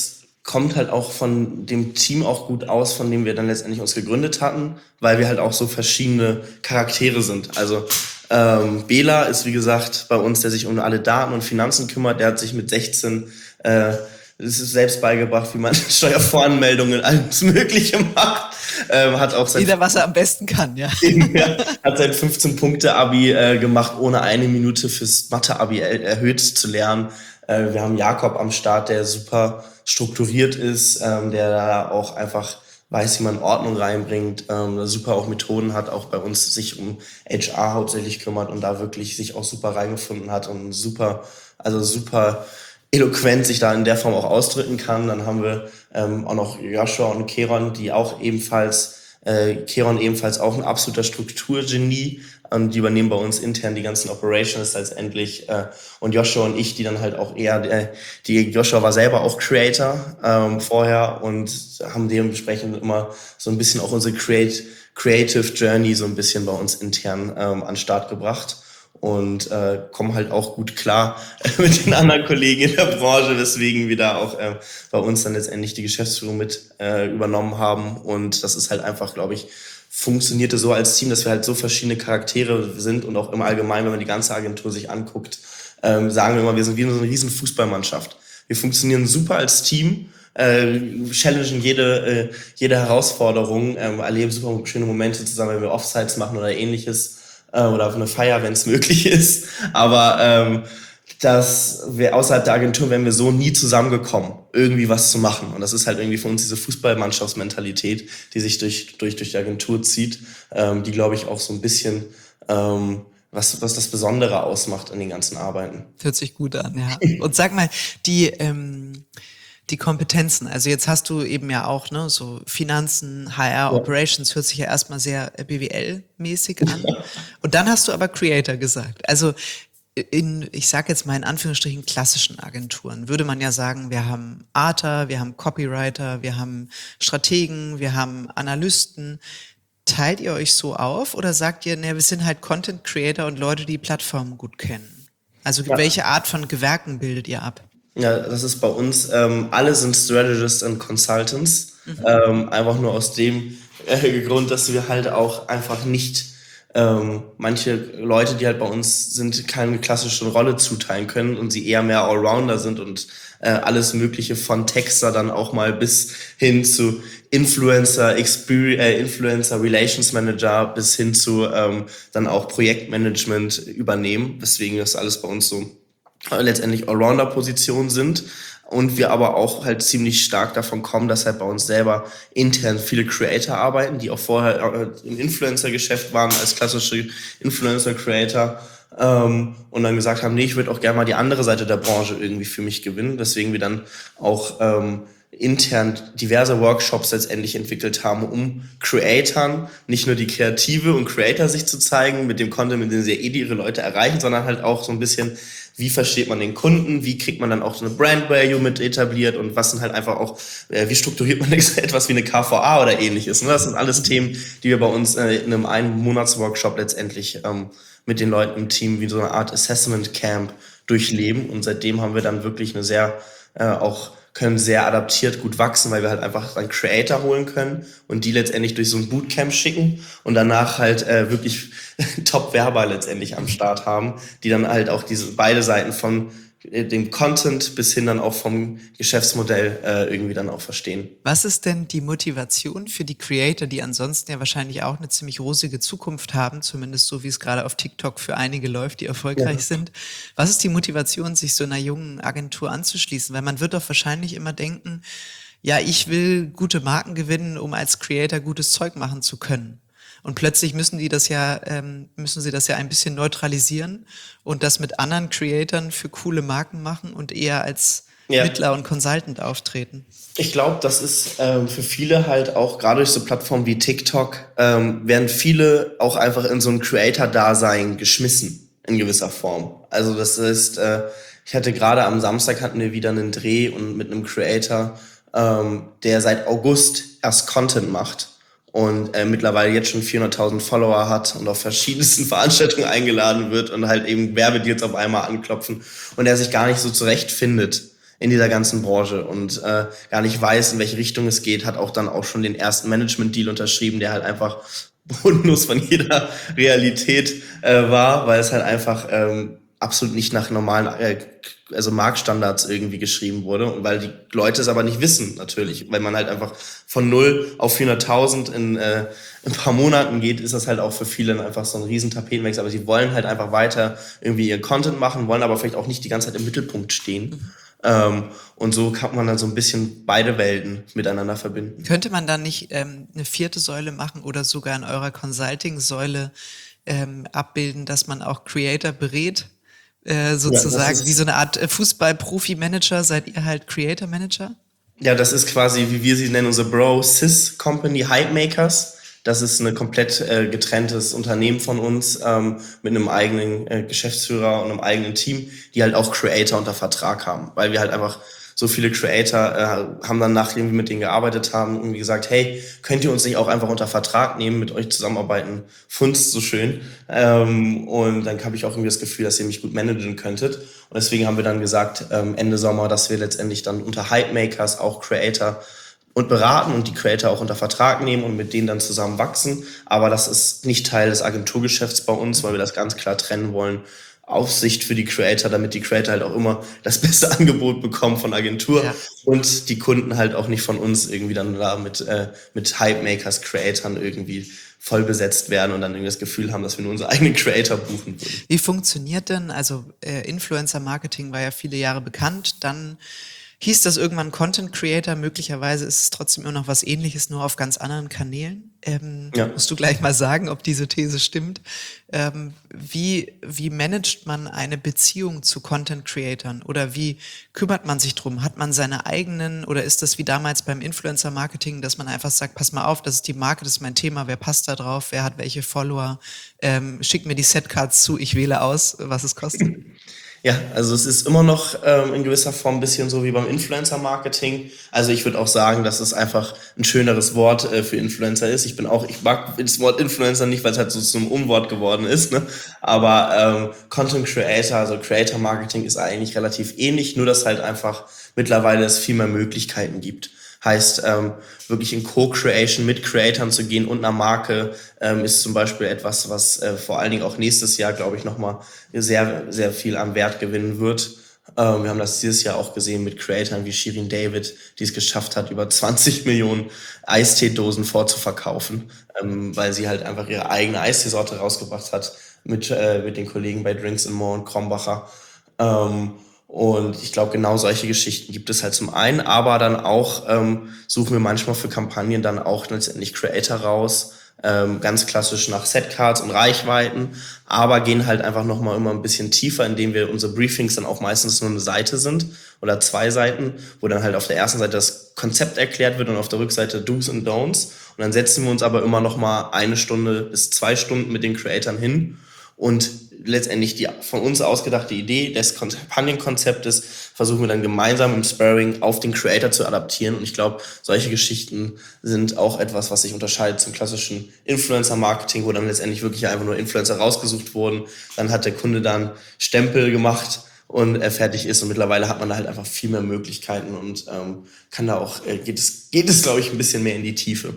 kommt halt auch von dem Team auch gut aus, von dem wir dann letztendlich uns gegründet hatten, weil wir halt auch so verschiedene Charaktere sind. Also ähm, Bela ist, wie gesagt, bei uns, der sich um alle Daten und Finanzen kümmert. Der hat sich mit sechzehn äh, es ist selbst beigebracht, wie man Steuervoranmeldungen, alles Mögliche macht. Ähm, hat auch sein Jeder, was er am besten kann, ja. ja, hat sein fünfzehn-Punkte-Abi äh, gemacht, ohne eine Minute fürs Mathe-Abi er- erhöht zu lernen. Äh, wir haben Jakob am Start, der super strukturiert ist, ähm, der da auch einfach weiß, wie man Ordnung reinbringt, ähm, super auch Methoden hat, auch bei uns sich um H R hauptsächlich kümmert und da wirklich sich auch super reingefunden hat und super, also super eloquent sich da in der Form auch ausdrücken kann. Dann haben wir ähm, auch noch Joshua und Keron, die auch ebenfalls, äh, Keron ebenfalls auch ein absoluter Strukturgenie, und die übernehmen bei uns intern die ganzen Operations letztendlich. Äh, und Joshua und ich, die dann halt auch eher, äh, die Joshua war selber auch Creator ähm, vorher und haben dementsprechend immer so ein bisschen auch unsere Create, Creative Journey so ein bisschen bei uns intern ähm, an den Start gebracht. Und äh, kommen halt auch gut klar äh, mit den anderen Kollegen in der Branche, weswegen wir da auch äh, bei uns dann letztendlich die Geschäftsführung mit äh, übernommen haben. Und das ist halt einfach, glaube ich, funktionierte so als Team, dass wir halt so verschiedene Charaktere sind und auch im Allgemeinen, wenn man die ganze Agentur sich anguckt, ähm, sagen wir immer, wir sind wie so eine riesen Fußballmannschaft. Wir funktionieren super als Team, äh, challengen jede, äh, jede Herausforderung, äh, erleben super schöne Momente zusammen, wenn wir Offsides machen oder ähnliches. Oder auf eine Feier, wenn es möglich ist. Aber ähm, dass wir außerhalb der Agentur wären wir so nie zusammengekommen, irgendwie was zu machen. Und das ist halt irgendwie für uns diese Fußballmannschaftsmentalität, die sich durch durch durch die Agentur zieht, ähm, die, glaube ich, auch so ein bisschen ähm, was was das Besondere ausmacht in den ganzen Arbeiten. Hört sich gut an, ja. Und sag mal, die ähm, die Kompetenzen, also jetzt hast du eben ja auch, ne, so Finanzen, H R, ja. Operations, hört sich ja erstmal sehr B W L-mäßig an. Und dann hast du aber Creator gesagt. Also in, ich sag jetzt mal in Anführungsstrichen, klassischen Agenturen würde man ja sagen, wir haben Arter, wir haben Copywriter, wir haben Strategen, wir haben Analysten. Teilt ihr euch so auf oder sagt ihr, ne, wir sind halt Content Creator und Leute, die Plattformen gut kennen? Also ja. Welche Art von Gewerken bildet ihr ab? Ja, das ist bei uns, ähm, alle sind Strategists und Consultants, mhm. ähm, einfach nur aus dem äh, Grund, dass wir halt auch einfach nicht ähm, manche Leute, die halt bei uns sind, keine klassische Rolle zuteilen können und sie eher mehr Allrounder sind und äh, alles Mögliche von Texter dann auch mal bis hin zu Influencer, Experience, äh, Influencer Relations Manager bis hin zu ähm, dann auch Projektmanagement übernehmen, weswegen das alles bei uns so letztendlich Allrounder-Positionen sind und wir aber auch halt ziemlich stark davon kommen, dass halt bei uns selber intern viele Creator arbeiten, die auch vorher im Influencer-Geschäft waren als klassische Influencer-Creator ähm, und dann gesagt haben, nee, ich würde auch gerne mal die andere Seite der Branche irgendwie für mich gewinnen, weswegen wir dann auch ähm, intern diverse Workshops letztendlich entwickelt haben, um Creatoren nicht nur die Kreative und Creator sich zu zeigen mit dem Content, mit dem sie eh ihre Leute erreichen, sondern halt auch so ein bisschen, wie versteht man den Kunden, wie kriegt man dann auch so eine Brand Value mit etabliert und was sind halt einfach auch, äh, wie strukturiert man etwas wie eine K V A oder ähnliches. Ne? Das sind alles Themen, die wir bei uns äh, in einem Ein-Monats-Workshop letztendlich ähm, mit den Leuten im Team wie so eine Art Assessment Camp durchleben und seitdem haben wir dann wirklich eine sehr, äh, auch können sehr adaptiert gut wachsen, weil wir halt einfach einen Creator holen können und die letztendlich durch so ein Bootcamp schicken und danach halt äh, wirklich Top-Werber letztendlich am Start haben, die dann halt auch diese beide Seiten von äh, dem Content bis hin dann auch vom Geschäftsmodell äh, irgendwie dann auch verstehen. Was ist denn die Motivation für die Creator, die ansonsten ja wahrscheinlich auch eine ziemlich rosige Zukunft haben, zumindest so wie es gerade auf TikTok für einige läuft, die erfolgreich ja. sind. Was ist die Motivation, sich so einer jungen Agentur anzuschließen? Weil man wird doch wahrscheinlich immer denken, ja, ich will gute Marken gewinnen, um als Creator gutes Zeug machen zu können. Und plötzlich müssen die das ja, ähm, müssen sie das ja ein bisschen neutralisieren und das mit anderen Creatoren für coole Marken machen und eher als ja. Mittler und Consultant auftreten. Ich glaube, das ist ähm, für viele halt auch, gerade durch so Plattformen wie TikTok, ähm, werden viele auch einfach in so ein Creator-Dasein geschmissen, in gewisser Form. Also das ist, äh, ich hatte gerade am Samstag hatten wir wieder einen Dreh und mit einem Creator, ähm, der seit August erst Content macht. Und äh, mittlerweile jetzt schon vierhunderttausend Follower hat und auf verschiedensten Veranstaltungen eingeladen wird und halt eben Werbedeals auf einmal anklopfen und er sich gar nicht so zurechtfindet in dieser ganzen Branche und äh, gar nicht weiß, in welche Richtung es geht, hat auch dann auch schon den ersten Management-Deal unterschrieben, der halt einfach bodenlos von jeder Realität äh, war, weil es halt einfach ähm, absolut nicht nach normalen, äh, also Marktstandards irgendwie geschrieben wurde und weil die Leute es aber nicht wissen natürlich, weil man halt einfach von null auf vierhunderttausend in äh, ein paar Monaten geht, ist das halt auch für viele einfach so ein riesen Tapetenwechsel, aber sie wollen halt einfach weiter irgendwie ihr Content machen, wollen aber vielleicht auch nicht die ganze Zeit im Mittelpunkt stehen. Ähm, und so kann man dann so ein bisschen beide Welten miteinander verbinden. Könnte man dann nicht ähm, eine vierte Säule machen oder sogar in eurer Consulting-Säule ähm, abbilden, dass man auch Creator berät, äh, sozusagen, ja, wie so eine Art Fußball-Profi-Manager, seid ihr halt Creator-Manager? Ja, das ist quasi, wie wir sie nennen, unsere Bro-Sis-Company Hypemakers. Das ist ein komplett äh, getrenntes Unternehmen von uns ähm, mit einem eigenen äh, Geschäftsführer und einem eigenen Team, die halt auch Creator unter Vertrag haben, weil wir halt einfach so viele Creator äh, haben dann, nachdem wir mit denen gearbeitet haben, irgendwie gesagt, hey, könnt ihr uns nicht auch einfach unter Vertrag nehmen, mit euch zusammenarbeiten, funzt so schön. Ähm, und dann habe ich auch irgendwie das Gefühl, dass ihr mich gut managen könntet. Und deswegen haben wir dann gesagt, ähm, Ende Sommer, dass wir letztendlich dann unter Hypemakers auch Creator und beraten und die Creator auch unter Vertrag nehmen und mit denen dann zusammen wachsen. Aber das ist nicht Teil des Agenturgeschäfts bei uns, weil wir das ganz klar trennen wollen. Aufsicht für die Creator, damit die Creator halt auch immer das beste Angebot bekommen von Agentur ja. und die Kunden halt auch nicht von uns irgendwie dann da mit, äh, mit Hypemakers, Creatoren irgendwie voll besetzt werden und dann irgendwie das Gefühl haben, dass wir nur unsere eigenen Creator buchen würden. Wie funktioniert denn, also äh, Influencer-Marketing war ja viele Jahre bekannt, dann hieß das irgendwann Content Creator, möglicherweise ist es trotzdem immer noch was Ähnliches, nur auf ganz anderen Kanälen. Ähm, ja. Musst du gleich mal sagen, ob diese These stimmt. Ähm, wie, wie managt man eine Beziehung zu Content Creatern oder wie kümmert man sich drum? Hat man seine eigenen oder ist das wie damals beim Influencer Marketing, dass man einfach sagt, pass mal auf, das ist die Marke, das ist mein Thema, wer passt da drauf, wer hat welche Follower, ähm, schick mir die Setcards zu, ich wähle aus, was es kostet? Ja, also es ist immer noch ähm, in gewisser Form ein bisschen so wie beim Influencer-Marketing. Also ich würde auch sagen, dass es einfach ein schöneres Wort äh, für Influencer ist. Ich bin auch, ich mag das Wort Influencer nicht, weil es halt so zum Umwort geworden ist. Ne? Aber ähm, Content Creator, also Creator-Marketing ist eigentlich relativ ähnlich, nur dass halt einfach mittlerweile es viel mehr Möglichkeiten gibt. Heißt, ähm, wirklich in Co-Creation mit Creatoren zu gehen und einer Marke ähm, ist zum Beispiel etwas, was äh, vor allen Dingen auch nächstes Jahr, glaube ich, nochmal sehr, sehr viel an Wert gewinnen wird. Ähm, wir haben das dieses Jahr auch gesehen mit Creatoren wie Shirin David, die es geschafft hat, über zwanzig Millionen Eisteedosen vorzuverkaufen, ähm, weil sie halt einfach ihre eigene Eisteesorte rausgebracht hat mit, äh, mit den Kollegen bei Drinks and More und Krombacher. Ähm, Und ich glaube, genau solche Geschichten gibt es halt zum einen, aber dann auch ähm, suchen wir manchmal für Kampagnen dann auch letztendlich Creator raus, ähm, ganz klassisch nach Setcards und Reichweiten, aber gehen halt einfach nochmal immer ein bisschen tiefer, indem wir unsere Briefings dann auch meistens nur eine Seite sind oder zwei Seiten, wo dann halt auf der ersten Seite das Konzept erklärt wird und auf der Rückseite Do's und Don'ts. Und dann setzen wir uns aber immer nochmal eine Stunde bis zwei Stunden mit den Creatoren hin und letztendlich die von uns ausgedachte Idee des Kampagnenkonzeptes versuchen wir dann gemeinsam im Sparring auf den Creator zu adaptieren. Und ich glaube, solche Geschichten sind auch etwas, was sich unterscheidet zum klassischen Influencer-Marketing, wo dann letztendlich wirklich einfach nur Influencer rausgesucht wurden. Dann hat der Kunde dann Stempel gemacht und er fertig ist. Und mittlerweile hat man da halt einfach viel mehr Möglichkeiten und ähm, kann da auch, äh, geht es, geht es, glaube ich, ein bisschen mehr in die Tiefe.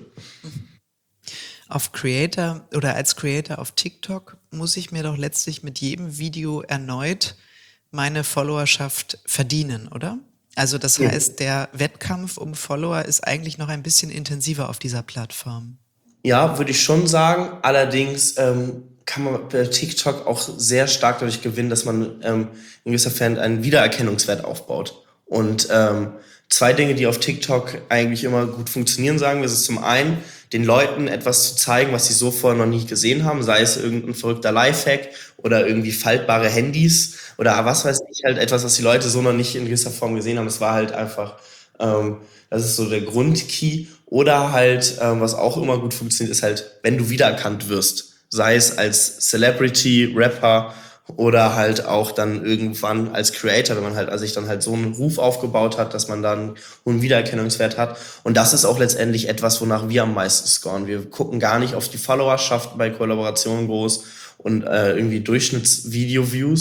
Auf Creator oder als Creator auf TikTok muss ich mir doch letztlich mit jedem Video erneut meine Followerschaft verdienen, oder? Also das ja. heißt, der Wettkampf um Follower ist eigentlich noch ein bisschen intensiver auf dieser Plattform. Ja, würde ich schon sagen. Allerdings ähm, kann man bei TikTok auch sehr stark dadurch gewinnen, dass man ähm, in gewisser Fan einen Wiedererkennungswert aufbaut. Und ähm, zwei Dinge, die auf TikTok eigentlich immer gut funktionieren, sagen wir, ist zum einen, den Leuten etwas zu zeigen, was sie so vorher noch nie gesehen haben, sei es irgendein verrückter Lifehack oder irgendwie faltbare Handys oder was weiß ich, halt etwas, was die Leute so noch nicht in gewisser Form gesehen haben. Das war halt einfach, ähm, das ist so der Grundkey. Oder halt, ähm, was auch immer gut funktioniert, ist halt, wenn du wiedererkannt wirst, sei es als Celebrity, Rapper oder halt auch dann irgendwann als Creator, wenn man halt also sich dann halt so einen Ruf aufgebaut hat, dass man dann einen hohen Wiedererkennungswert hat. Und das ist auch letztendlich etwas, wonach wir am meisten scoren. Wir gucken gar nicht auf die Followerschaft bei Kollaborationen groß und äh, irgendwie Durchschnittsvideo-Views,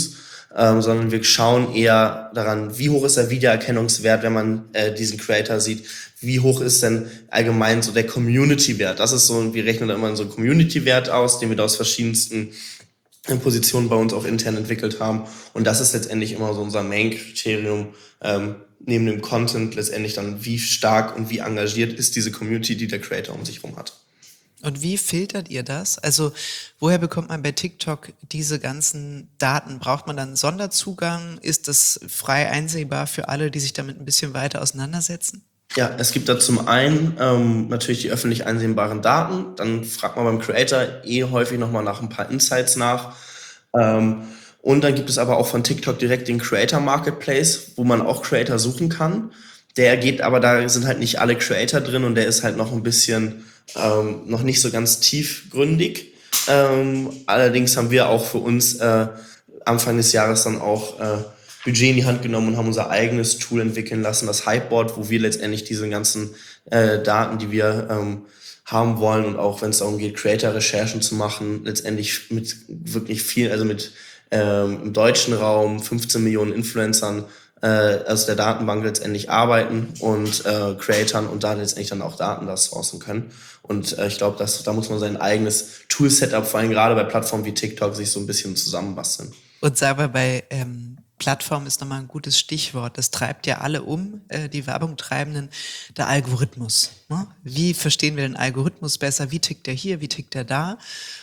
ähm, sondern wir schauen eher daran, wie hoch ist der Wiedererkennungswert, wenn man äh, diesen Creator sieht, wie hoch ist denn allgemein so der Community-Wert. Das ist so, wir rechnen da immer so einen Community-Wert aus, den wir da aus verschiedensten Positionen bei uns auch intern entwickelt haben. Und das ist letztendlich immer so unser Main-Kriterium, ähm, neben dem Content letztendlich dann, wie stark und wie engagiert ist diese Community, die der Creator um sich herum hat. Und wie filtert ihr das? Also woher bekommt man bei TikTok diese ganzen Daten? Braucht man dann einen Sonderzugang? Ist das frei einsehbar für alle, die sich damit ein bisschen weiter auseinandersetzen? Ja, es gibt da zum einen ähm, natürlich die öffentlich einsehbaren Daten. Dann fragt man beim Creator eh häufig nochmal nach ein paar Insights nach. Ähm, und dann gibt es aber auch von TikTok direkt den Creator Marketplace, wo man auch Creator suchen kann. Der geht aber, da sind halt nicht alle Creator drin und der ist halt noch ein bisschen, ähm, noch nicht so ganz tiefgründig. Ähm, allerdings haben wir auch für uns äh, Anfang des Jahres dann auch äh, Budget in die Hand genommen und haben unser eigenes Tool entwickeln lassen, das Hypeboard, wo wir letztendlich diese ganzen äh, Daten, die wir ähm, haben wollen und auch wenn es darum geht, Creator-Recherchen zu machen, letztendlich mit wirklich viel, also mit ähm, im deutschen Raum fünfzehn Millionen Influencern äh, aus der Datenbank letztendlich arbeiten und äh, Creatoren und da letztendlich dann auch Daten da sourcen können. Und äh, ich glaube, dass da muss man sein eigenes Tool-Setup, vor allem gerade bei Plattformen wie TikTok, sich so ein bisschen zusammenbasteln. Und sag mal, bei ähm, Plattform ist nochmal ein gutes Stichwort. Das treibt ja alle um, äh, die Werbung treibenden, der Algorithmus. Ne? Wie verstehen wir den Algorithmus besser? Wie tickt der hier? Wie tickt der da?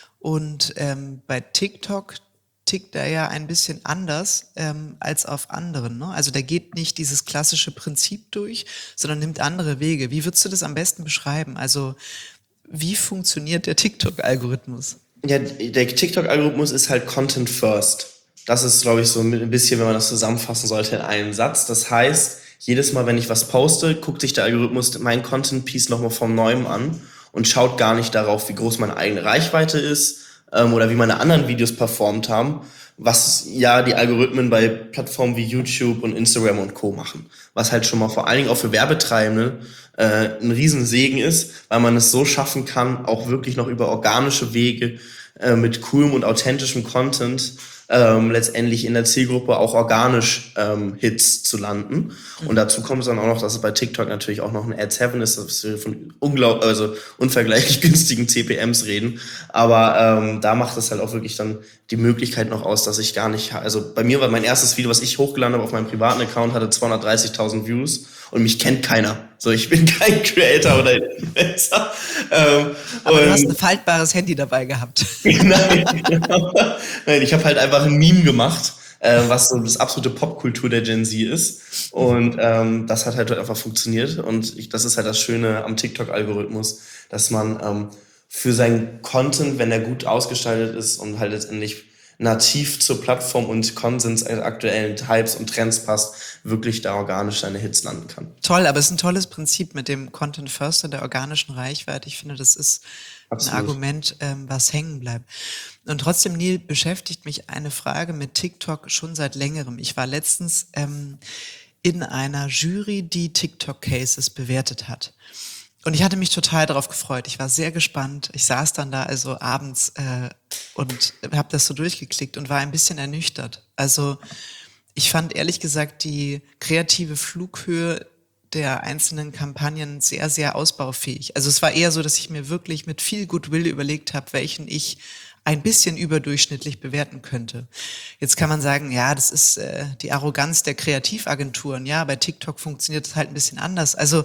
Und ähm, bei TikTok tickt er ja ein bisschen anders ähm, als auf anderen. Ne? Also der geht nicht dieses klassische Prinzip durch, sondern nimmt andere Wege. Wie würdest du das am besten beschreiben? Also wie funktioniert der TikTok-Algorithmus? Ja, der TikTok-Algorithmus ist halt Content First. Das ist, glaube ich, so ein bisschen, wenn man das zusammenfassen sollte, in einen Satz. Das heißt, jedes Mal, wenn ich was poste, guckt sich der Algorithmus mein Content-Piece nochmal von Neuem an und schaut gar nicht darauf, wie groß meine eigene Reichweite ist ähm, oder wie meine anderen Videos performt haben, was ja die Algorithmen bei Plattformen wie YouTube und Instagram und Co. machen. Was halt schon mal vor allen Dingen auch für Werbetreibende äh, ein Riesensegen ist, weil man es so schaffen kann, auch wirklich noch über organische Wege äh, mit coolem und authentischem Content Ähm, letztendlich in der Zielgruppe auch organisch ähm, Hits zu landen. Mhm. Und dazu kommt es dann auch noch, dass es bei TikTok natürlich auch noch ein Ad Heaven ist, dass wir von unglaublich, also unvergleichlich günstigen C P Ms reden. Aber ähm, da macht es halt auch wirklich dann die Möglichkeit noch aus, dass ich gar nicht, also bei mir war mein erstes Video, was ich hochgeladen habe auf meinem privaten Account, hatte zweihundertdreißigtausend Views und mich kennt keiner. So, ich bin kein Creator oder Influencer. Ähm, Aber du hast ein faltbares Handy dabei gehabt. Nein, genau. Nein, ich habe halt einfach ein Meme gemacht, äh, was so das absolute Popkultur der Gen Z ist. Und ähm, das hat halt einfach funktioniert. Und ich, das ist halt das Schöne am TikTok-Algorithmus, dass man ähm, für seinen Content, wenn er gut ausgestaltet ist und halt letztendlich nativ zur Plattform und Konsens aktuellen Types und Trends passt, wirklich da organisch seine Hits landen kann. Toll, aber es ist ein tolles Prinzip mit dem Content First und der organischen Reichweite. Ich finde, das ist Absolut. Ein Argument, ähm, was hängen bleibt. Und trotzdem, Neil, beschäftigt mich eine Frage mit TikTok schon seit längerem. Ich war letztens ähm, in einer Jury, die TikTok-Cases bewertet hat. Und ich hatte mich total darauf gefreut. Ich war sehr gespannt. Ich saß dann da also abends äh, und habe das so durchgeklickt und war ein bisschen ernüchtert. Also ich fand ehrlich gesagt die kreative Flughöhe der einzelnen Kampagnen sehr, sehr ausbaufähig. Also es war eher so, dass ich mir wirklich mit viel Goodwill überlegt habe, welchen ich ein bisschen überdurchschnittlich bewerten könnte. Jetzt kann man sagen, ja, das ist äh, die Arroganz der Kreativagenturen. Ja, bei TikTok funktioniert es halt ein bisschen anders. Also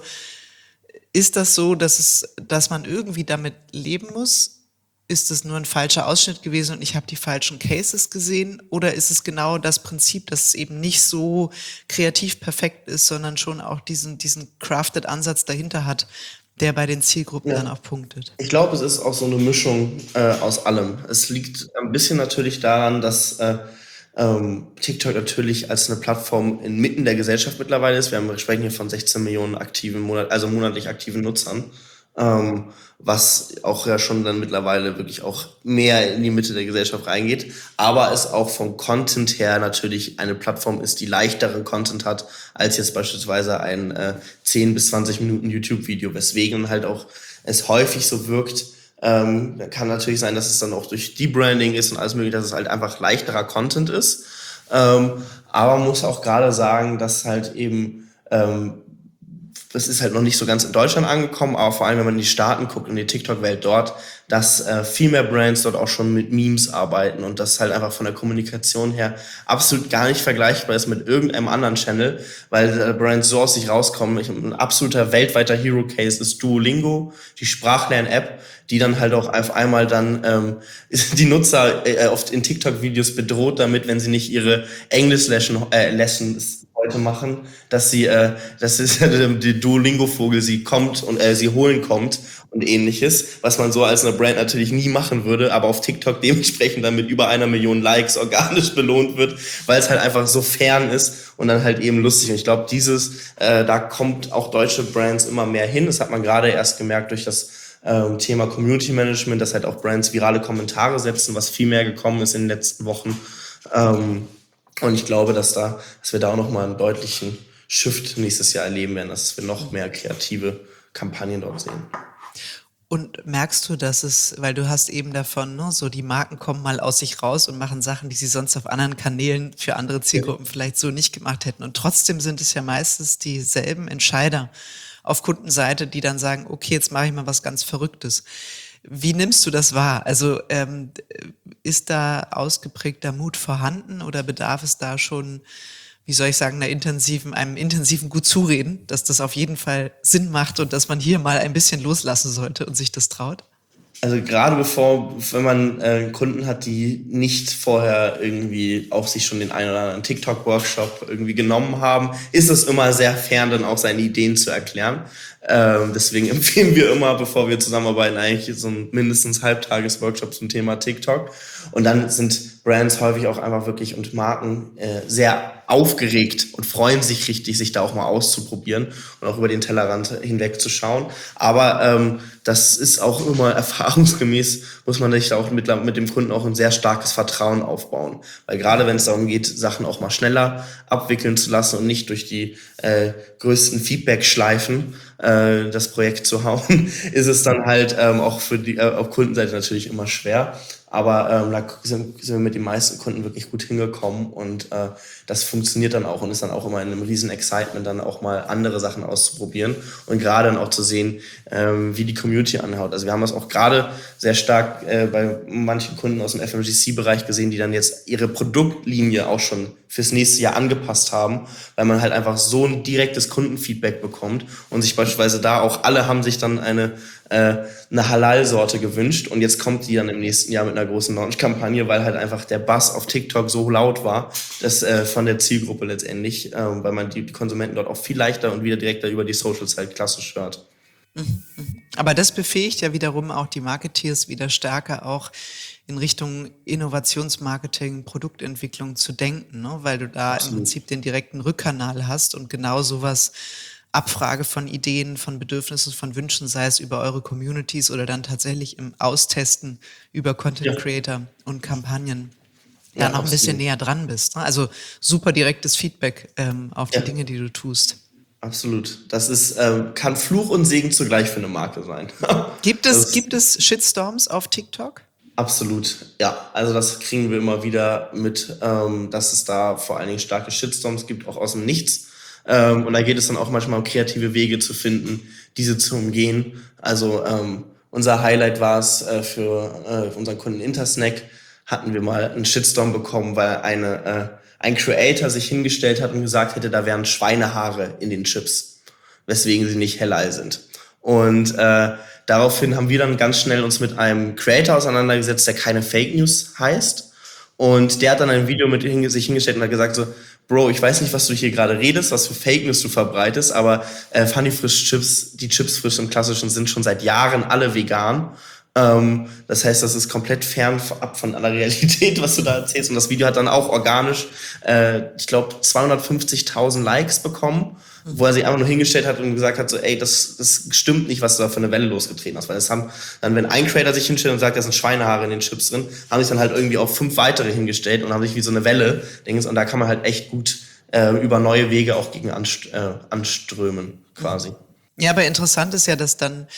ist das so, dass es, dass man irgendwie damit leben muss? Ist es nur ein falscher Ausschnitt gewesen und ich habe die falschen Cases gesehen? Oder ist es genau das Prinzip, dass es eben nicht so kreativ perfekt ist, sondern schon auch diesen, diesen crafted Ansatz dahinter hat, der bei den Zielgruppen ja. dann auch punktet? Ich glaube, es ist auch so eine Mischung äh, aus allem. Es liegt ein bisschen natürlich daran, dass äh, ähm, TikTok natürlich als eine Plattform inmitten der Gesellschaft mittlerweile ist. Wir, haben, wir sprechen hier von sechzehn Millionen aktiven Monat, also monatlich aktiven Nutzern, ähm, was auch ja schon dann mittlerweile wirklich auch mehr in die Mitte der Gesellschaft reingeht, aber es auch vom Content her natürlich eine Plattform ist, die leichteren Content hat, als jetzt beispielsweise ein äh, zehn bis zwanzig Minuten YouTube-Video, weswegen halt auch es häufig so wirkt. Ähm, kann natürlich sein, dass es dann auch durch Debranding ist und alles mögliche, dass es halt einfach leichterer Content ist. Ähm, aber man muss auch gerade sagen, dass halt eben, ähm, das ist halt noch nicht so ganz in Deutschland angekommen, aber vor allem, wenn man in die Staaten guckt, in die TikTok-Welt dort, dass äh, viel mehr Brands dort auch schon mit Memes arbeiten und das halt einfach von der Kommunikation her absolut gar nicht vergleichbar ist mit irgendeinem anderen Channel, weil äh, Brands so aus sich rauskommen. Ich, ein absoluter weltweiter Hero-Case ist Duolingo, die Sprachlern-App, die dann halt auch auf einmal dann ähm, die Nutzer äh, oft in TikTok-Videos bedroht damit, wenn sie nicht ihre Englisch-Lessons äh, Lessons heute machen, dass sie, äh, das ist die Duolingo-Vogel, sie kommt und äh, sie holen kommt und ähnliches, was man so als eine Brand natürlich nie machen würde, aber auf TikTok dementsprechend dann mit über einer Million Likes organisch belohnt wird, weil es halt einfach so fern ist und dann halt eben lustig. Und ich glaube, dieses, äh, da kommt auch deutsche Brands immer mehr hin. Das hat man gerade erst gemerkt durch das ähm, Thema Community Management, dass halt auch Brands virale Kommentare setzen, was viel mehr gekommen ist in den letzten Wochen. Ähm, Und ich glaube, dass da, dass wir da auch nochmal einen deutlichen Shift nächstes Jahr erleben werden, dass wir noch mehr kreative Kampagnen dort sehen. Und merkst du, dass es, weil du hast eben davon, ne, so die Marken kommen mal aus sich raus und machen Sachen, die sie sonst auf anderen Kanälen für andere Zielgruppen ja. vielleicht so nicht gemacht hätten. Und trotzdem sind es ja meistens dieselben Entscheider auf Kundenseite, die dann sagen, okay, jetzt mache ich mal was ganz Verrücktes. Wie nimmst du das wahr? Also ähm, ist da ausgeprägter Mut vorhanden oder bedarf es da schon, wie soll ich sagen, einer intensiven, einem intensiven gut zureden, dass das auf jeden Fall Sinn macht und dass man hier mal ein bisschen loslassen sollte und sich das traut? Also gerade bevor, wenn man äh, Kunden hat, die nicht vorher irgendwie auf sich schon den einen oder anderen TikTok-Workshop irgendwie genommen haben, ist es immer sehr fern, dann auch seine Ideen zu erklären. Ähm, deswegen empfehlen wir immer, bevor wir zusammenarbeiten, eigentlich so ein mindestens Halbtages-Workshop zum Thema TikTok. Und dann sind Brands häufig auch einfach wirklich und Marken äh, sehr aufgeregt und freuen sich richtig, sich da auch mal auszuprobieren und auch über den Tellerrand hinweg zu schauen. Aber ähm, das ist auch immer erfahrungsgemäß, muss man sich da auch mit, mit dem Kunden auch ein sehr starkes Vertrauen aufbauen. Weil gerade wenn es darum geht, Sachen auch mal schneller abwickeln zu lassen und nicht durch die äh, größten Feedback-Schleifen äh, das Projekt zu hauen, ist es dann halt ähm, auch für die äh, auf Kundenseite natürlich immer schwer. Aber ähm, da sind, sind wir mit den meisten Kunden wirklich gut hingekommen und äh, das funktioniert dann auch und ist dann auch immer in einem riesen Excitement, dann auch mal andere Sachen auszuprobieren und gerade dann auch zu sehen, ähm, wie die Community anhaut. Also wir haben das auch gerade sehr stark äh, bei manchen Kunden aus dem F M G C-Bereich gesehen, die dann jetzt ihre Produktlinie auch schon fürs nächste Jahr angepasst haben, weil man halt einfach so ein direktes Kundenfeedback bekommt und sich beispielsweise da auch alle haben sich dann eine äh, eine Halal-Sorte gewünscht und jetzt kommt die dann im nächsten Jahr mit einer großen Launch-Kampagne, weil halt einfach der Buzz auf TikTok so laut war, dass äh, von der Zielgruppe letztendlich, äh, weil man die, die Konsumenten dort auch viel leichter und wieder direkter über die Socials halt klassisch hört. Aber das befähigt ja wiederum auch die Marketeers wieder stärker auch in Richtung Innovationsmarketing, Produktentwicklung zu denken, ne? Weil du da Absolut. Im Prinzip den direkten Rückkanal hast und genau sowas Abfrage von Ideen, von Bedürfnissen, von Wünschen, sei es über eure Communities oder dann tatsächlich im Austesten über Content Creator ja. und Kampagnen, da ja, noch ein bisschen absolut. näher dran bist. Ne? Also super direktes Feedback ähm, auf die ja. Dinge, die du tust. Absolut. Das ist, ähm, kann Fluch und Segen zugleich für eine Marke sein. Gibt es, gibt es Shitstorms auf TikTok? Absolut, ja. Also das kriegen wir immer wieder mit, ähm, dass es da vor allen Dingen starke Shitstorms gibt, auch aus dem Nichts. Ähm, und da geht es dann auch manchmal um kreative Wege zu finden, diese zu umgehen. Also ähm, unser Highlight war es äh, für äh, unseren Kunden Intersnack, hatten wir mal einen Shitstorm bekommen, weil eine, äh, ein Creator sich hingestellt hat und gesagt hätte, da wären Schweinehaare in den Chips, weswegen sie nicht halal sind. Und äh, daraufhin haben wir dann ganz schnell uns mit einem Creator auseinandergesetzt, der keine Fake News heißt. Und der hat dann ein Video mit sich hingestellt und hat gesagt so, Bro, ich weiß nicht, was du hier gerade redest, was für Fake News du verbreitest, aber äh, Funny Frisch Chips, die Chips frisch im Klassischen sind schon seit Jahren alle vegan. Ähm, das heißt, das ist komplett fern ab von aller Realität, was du da erzählst. Und das Video hat dann auch organisch, äh, ich glaube, zweihundertfünfzigtausend Likes bekommen, mhm. wo er sich einfach nur hingestellt hat und gesagt hat, so, ey, das, das stimmt nicht, was du da für eine Welle losgetreten hast. Weil das haben dann, wenn ein Creator sich hinstellt und sagt, da sind Schweinehaare in den Chips drin, haben sich dann halt irgendwie auch fünf weitere hingestellt und haben sich wie so eine Welle, Dings, und da kann man halt echt gut äh, über neue Wege auch gegen anst- äh, anströmen, quasi. Ja, aber interessant ist ja, dass dann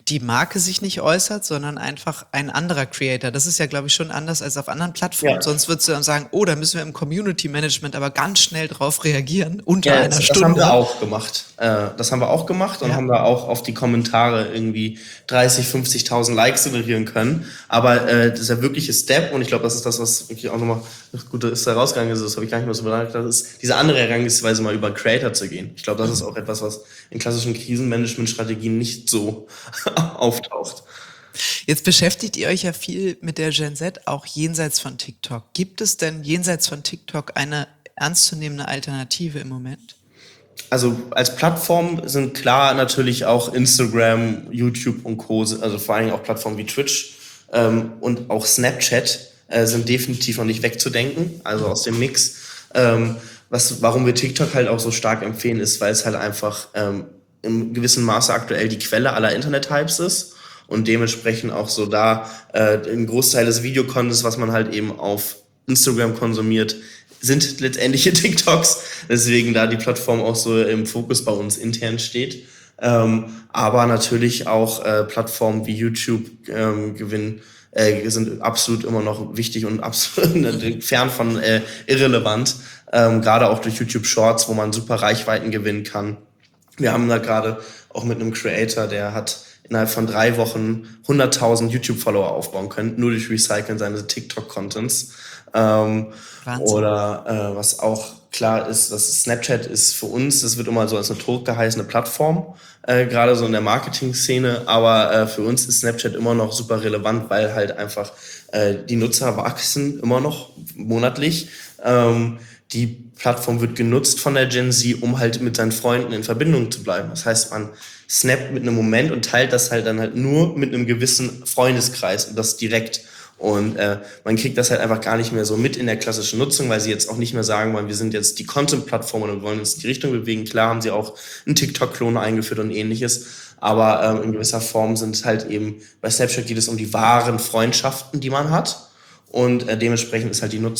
die Marke sich nicht äußert, sondern einfach ein anderer Creator. Das ist ja, glaube ich, schon anders als auf anderen Plattformen. Ja. Sonst würdest du dann sagen, oh, da müssen wir im Community Management aber ganz schnell drauf reagieren, unter Ja, einer das, Stunde. das haben wir auch gemacht. Äh, das haben wir auch gemacht und Ja. haben da auch auf die Kommentare irgendwie dreißig, fünfzigtausend Likes generieren können. Aber äh, das ist der wirkliche Step und ich glaube, das ist das, was wirklich auch nochmal gut ist da rausgegangen ist, das habe ich gar nicht mehr so bedacht, das ist diese andere Herangehensweise mal über Creator zu gehen. Ich glaube, das ist auch etwas, was in klassischen Krisenmanagement-Strategien nicht so auftaucht. Jetzt beschäftigt ihr euch ja viel mit der Gen Z, auch jenseits von TikTok. Gibt es denn jenseits von TikTok eine ernstzunehmende Alternative im Moment? Also als Plattform sind klar natürlich auch Instagram, YouTube und Co., also vor allem auch Plattformen wie Twitch ähm, und auch Snapchat äh, sind definitiv noch nicht wegzudenken, also aus dem Mix. Ähm, was, warum wir TikTok halt auch so stark empfehlen, ist, weil es halt einfach ähm, im gewissen Maße aktuell die Quelle aller Internet-Hypes ist und dementsprechend auch so da äh, ein Großteil des Videocontents, was man halt eben auf Instagram konsumiert, sind letztendliche TikToks, deswegen da die Plattform auch so im Fokus bei uns intern steht. Ähm, aber natürlich auch äh, Plattformen wie YouTube ähm, gewinnen, äh, sind absolut immer noch wichtig und absolut fern von äh, irrelevant, ähm, gerade auch durch YouTube Shorts, wo man super Reichweiten gewinnen kann. Wir haben da gerade auch mit einem Creator, der hat innerhalb von drei Wochen hunderttausend YouTube-Follower aufbauen können, nur durch Recyceln seines TikTok-Contents. Ähm, oder äh, was auch klar ist, dass Snapchat ist für uns, das wird immer so als eine totgeheißene Plattform, äh, gerade so in der Marketing-Szene, aber äh, für uns ist Snapchat immer noch super relevant, weil halt einfach äh, die Nutzer wachsen immer noch monatlich. Ähm, die Plattform wird genutzt von der Gen Z, um halt mit seinen Freunden in Verbindung zu bleiben. Das heißt, man snappt mit einem Moment und teilt das halt dann halt nur mit einem gewissen Freundeskreis und das direkt. Und äh, man kriegt das halt einfach gar nicht mehr so mit in der klassischen Nutzung, weil sie jetzt auch nicht mehr sagen wollen, wir sind jetzt die Content-Plattform und wollen uns in die Richtung bewegen. Klar haben sie auch einen TikTok-Klon eingeführt und ähnliches, aber ähm, in gewisser Form sind es halt eben, bei Snapchat geht es um die wahren Freundschaften, die man hat. Und äh, dementsprechend ist halt die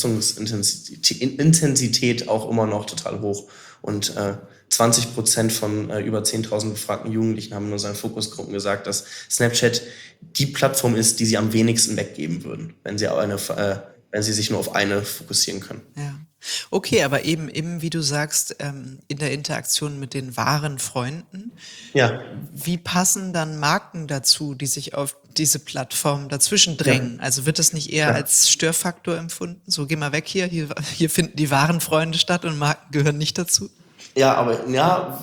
Nutzungsintensität auch immer noch total hoch. Und äh, zwanzig Prozent von äh, über zehntausend befragten Jugendlichen haben in unseren Fokusgruppen gesagt, dass Snapchat die Plattform ist, die sie am wenigsten weggeben würden, wenn sie, eine, äh, wenn sie sich nur auf eine fokussieren können. Ja. Okay, aber eben, eben wie du sagst, ähm, in der Interaktion mit den wahren Freunden, ja. Wie passen dann Marken dazu, die sich auf diese Plattform dazwischen drängen? Ja. Also wird das nicht eher ja. als Störfaktor empfunden? So, geh mal weg hier, hier, hier finden die wahren Freunde statt und Marken gehören nicht dazu? Ja, aber ja,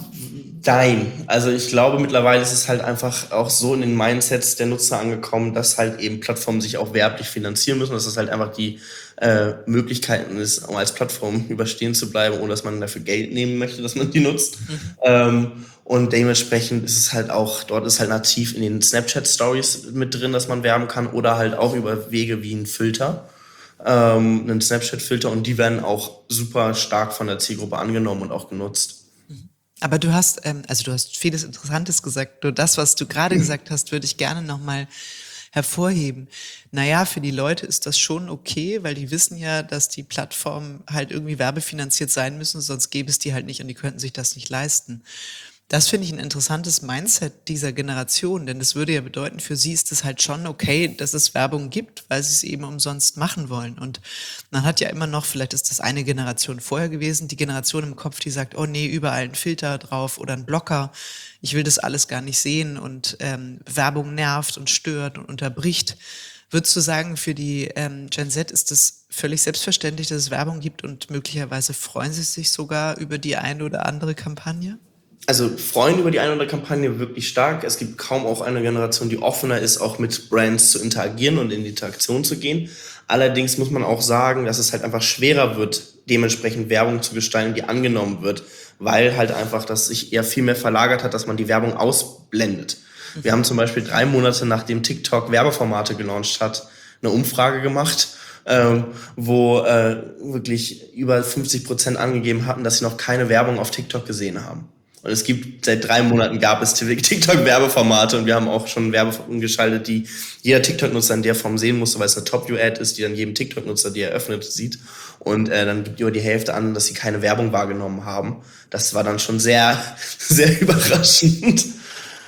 nein. Also ich glaube, mittlerweile ist es halt einfach auch so in den Mindsets der Nutzer angekommen, dass halt eben Plattformen sich auch werblich finanzieren müssen, dass das halt einfach die äh, Möglichkeiten ist, um als Plattform überstehen zu bleiben, ohne dass man dafür Geld nehmen möchte, dass man die nutzt. Mhm. Ähm, und dementsprechend ist es halt auch, dort ist halt nativ in den Snapchat-Stories mit drin, dass man werben kann oder halt auch über Wege wie ein Filter. Ähm, einen Snapchat-Filter und die werden auch super stark von der Zielgruppe angenommen und auch genutzt. Aber du hast, ähm, also du hast vieles Interessantes gesagt. Nur das, was du gerade gesagt hast, würde ich gerne nochmal hervorheben. Naja, für die Leute ist das schon okay, weil die wissen ja, dass die Plattformen halt irgendwie werbefinanziert sein müssen, sonst gäbe es die halt nicht und die könnten sich das nicht leisten. Das finde ich ein interessantes Mindset dieser Generation, denn das würde ja bedeuten, für sie ist es halt schon okay, dass es Werbung gibt, weil sie es eben umsonst machen wollen. Und man hat ja immer noch, vielleicht ist das eine Generation vorher gewesen, die Generation im Kopf, die sagt, oh nee, überall ein Filter drauf oder ein Blocker, ich will das alles gar nicht sehen und ähm, Werbung nervt und stört und unterbricht. Würdest du sagen, für die ähm, Gen Z ist es völlig selbstverständlich, dass es Werbung gibt und möglicherweise freuen sie sich sogar über die eine oder andere Kampagne? Also freuen über die eine oder andere Kampagne wirklich stark. Es gibt kaum auch eine Generation, die offener ist, auch mit Brands zu interagieren und in die Interaktion zu gehen. Allerdings muss man auch sagen, dass es halt einfach schwerer wird, dementsprechend Werbung zu gestalten, die angenommen wird, weil halt einfach das sich eher viel mehr verlagert hat, dass man die Werbung ausblendet. Mhm. Wir haben zum Beispiel drei Monate nachdem TikTok Werbeformate gelauncht hat, eine Umfrage gemacht, ähm, wo äh, wirklich über fünfzig Prozent angegeben hatten, dass sie noch keine Werbung auf TikTok gesehen haben. Und es gibt, seit drei Monaten gab es TikTok-Werbeformate und wir haben auch schon Werbeformate geschaltet, die jeder TikTok-Nutzer in der Form sehen musste, weil es eine Top-View-Ad ist, die dann jedem TikTok-Nutzer, die er öffnet, sieht. Und äh, dann gibt über die Hälfte an, dass sie keine Werbung wahrgenommen haben. Das war dann schon sehr, sehr überraschend.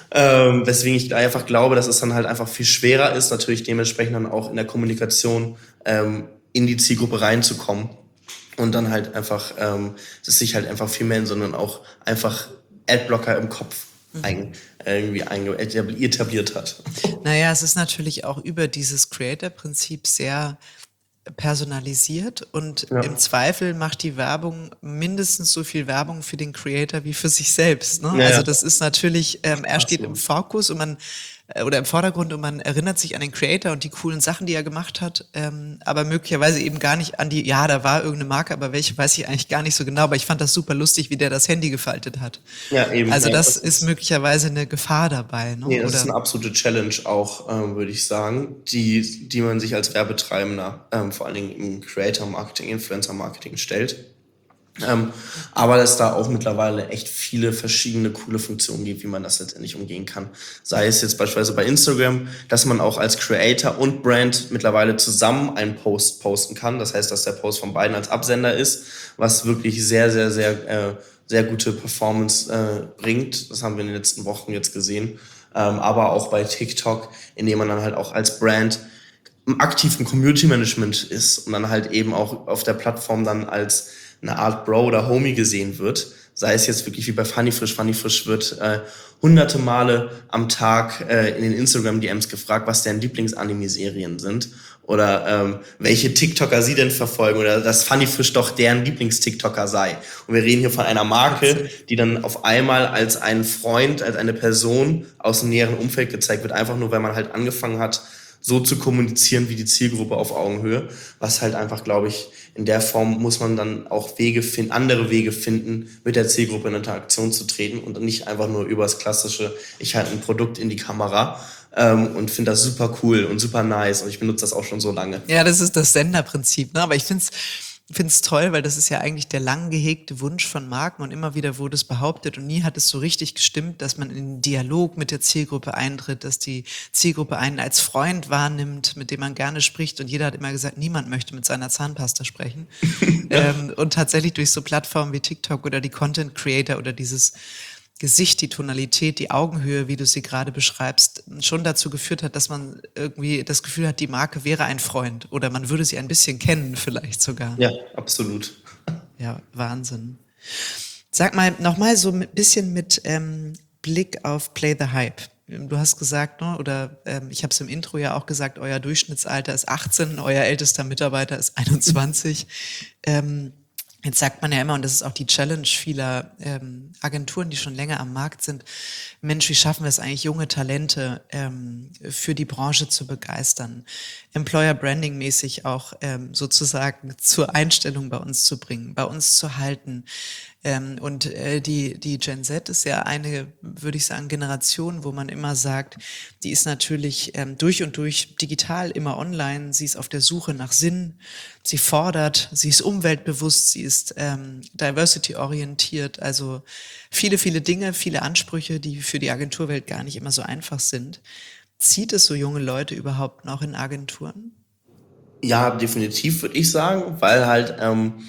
Ähm, weswegen ich einfach glaube, dass es dann halt einfach viel schwerer ist, natürlich dementsprechend dann auch in der Kommunikation ähm, in die Zielgruppe reinzukommen und dann halt einfach, ähm, dass sich halt einfach viel mehr, sondern auch einfach Adblocker im Kopf ein, irgendwie einge- etabliert hat. Naja, es ist natürlich auch über dieses Creator-Prinzip sehr personalisiert und Ja. im Zweifel macht die Werbung mindestens so viel Werbung für den Creator wie für sich selbst. Ne? Ja, Also ja. das ist natürlich, ähm, er steht Absolut. im Fokus und man äh, oder im Vordergrund und man erinnert sich an den Creator und die coolen Sachen, die er gemacht hat, ähm, aber möglicherweise eben gar nicht an die, ja, da war irgendeine Marke, aber welche weiß ich eigentlich gar nicht so genau, aber ich fand das super lustig, wie der das Handy gefaltet hat. Ja, eben. Also Ja, das, das ist ist- möglicherweise eine Gefahr dabei. Ne? Nee, das ist Oder- eine absolute Challenge auch, ähm, würde ich sagen, die, die man sich als Werbetreibender, ähm, vor allen Dingen im Creator-Marketing, Influencer-Marketing stellt. Ähm, aber dass da auch mittlerweile echt viele verschiedene coole Funktionen gibt, wie man das letztendlich umgehen kann. Sei es jetzt beispielsweise bei Instagram, dass man auch als Creator und Brand mittlerweile zusammen einen Post posten kann. Das heißt, dass der Post von beiden als Absender ist, was wirklich sehr, sehr, sehr, äh, sehr gute Performance äh, bringt. Das haben wir in den letzten Wochen jetzt gesehen. Ähm, aber auch bei TikTok, indem man dann halt auch als Brand im aktiven Community Management ist und dann halt eben auch auf der Plattform dann als eine Art Bro oder Homie gesehen wird. Sei es jetzt wirklich wie bei Funny Frisch. Funny Frisch wird äh, hunderte Male am Tag äh, in den Instagram-D Ms gefragt, was deren Lieblings-Anime-Serien sind oder ähm, welche TikToker sie denn verfolgen oder dass Funny Frisch doch deren Lieblings-TikToker sei. Und wir reden hier von einer Marke, die dann auf einmal als ein Freund, als eine Person aus dem näheren Umfeld gezeigt wird, einfach nur, weil man halt angefangen hat, so zu kommunizieren wie die Zielgruppe auf Augenhöhe, was halt einfach, glaube ich, in der Form muss man dann auch Wege finden, andere Wege finden, mit der Zielgruppe in Interaktion zu treten und nicht einfach nur über das klassische, ich halte ein Produkt in die Kamera ähm, und finde das super cool und super nice und ich benutze das auch schon so lange. Ja, das ist das Senderprinzip, ne? Aber ich find's find's toll, weil das ist ja eigentlich der lang gehegte Wunsch von Marken und immer wieder wurde es behauptet und nie hat es so richtig gestimmt, dass man in den Dialog mit der Zielgruppe eintritt, dass die Zielgruppe einen als Freund wahrnimmt, mit dem man gerne spricht und jeder hat immer gesagt, niemand möchte mit seiner Zahnpasta sprechen. ähm, und tatsächlich durch so Plattformen wie TikTok oder die Content Creator oder dieses Gesicht, die Tonalität, die Augenhöhe, wie du sie gerade beschreibst, schon dazu geführt hat, dass man irgendwie das Gefühl hat, die Marke wäre ein Freund oder man würde sie ein bisschen kennen vielleicht sogar. Ja, absolut. Ja, Wahnsinn. Sag mal, nochmal so ein bisschen mit ähm, Blick auf Play the Hype. Du hast gesagt, ne, oder ähm, ich habe es im Intro ja auch gesagt, euer Durchschnittsalter ist achtzehn, euer ältester Mitarbeiter ist einundzwanzig. ähm, Jetzt sagt man ja immer, und das ist auch die Challenge vieler ähm, Agenturen, die schon länger am Markt sind, Mensch, wie schaffen wir es eigentlich, junge Talente ähm, für die Branche zu begeistern, Employer Branding mäßig auch ähm, sozusagen zur Einstellung bei uns zu bringen, bei uns zu halten. Ähm, und äh, die, die Gen Z ist ja eine, würde ich sagen, Generation, wo man immer sagt, die ist natürlich ähm, durch und durch digital, immer online, sie ist auf der Suche nach Sinn, sie fordert, sie ist umweltbewusst, sie ist ähm, diversity-orientiert, also viele, viele Dinge, viele Ansprüche, die für die Agenturwelt gar nicht immer so einfach sind. Zieht es so junge Leute überhaupt noch in Agenturen? Ja, definitiv würde ich sagen, weil halt, ähm,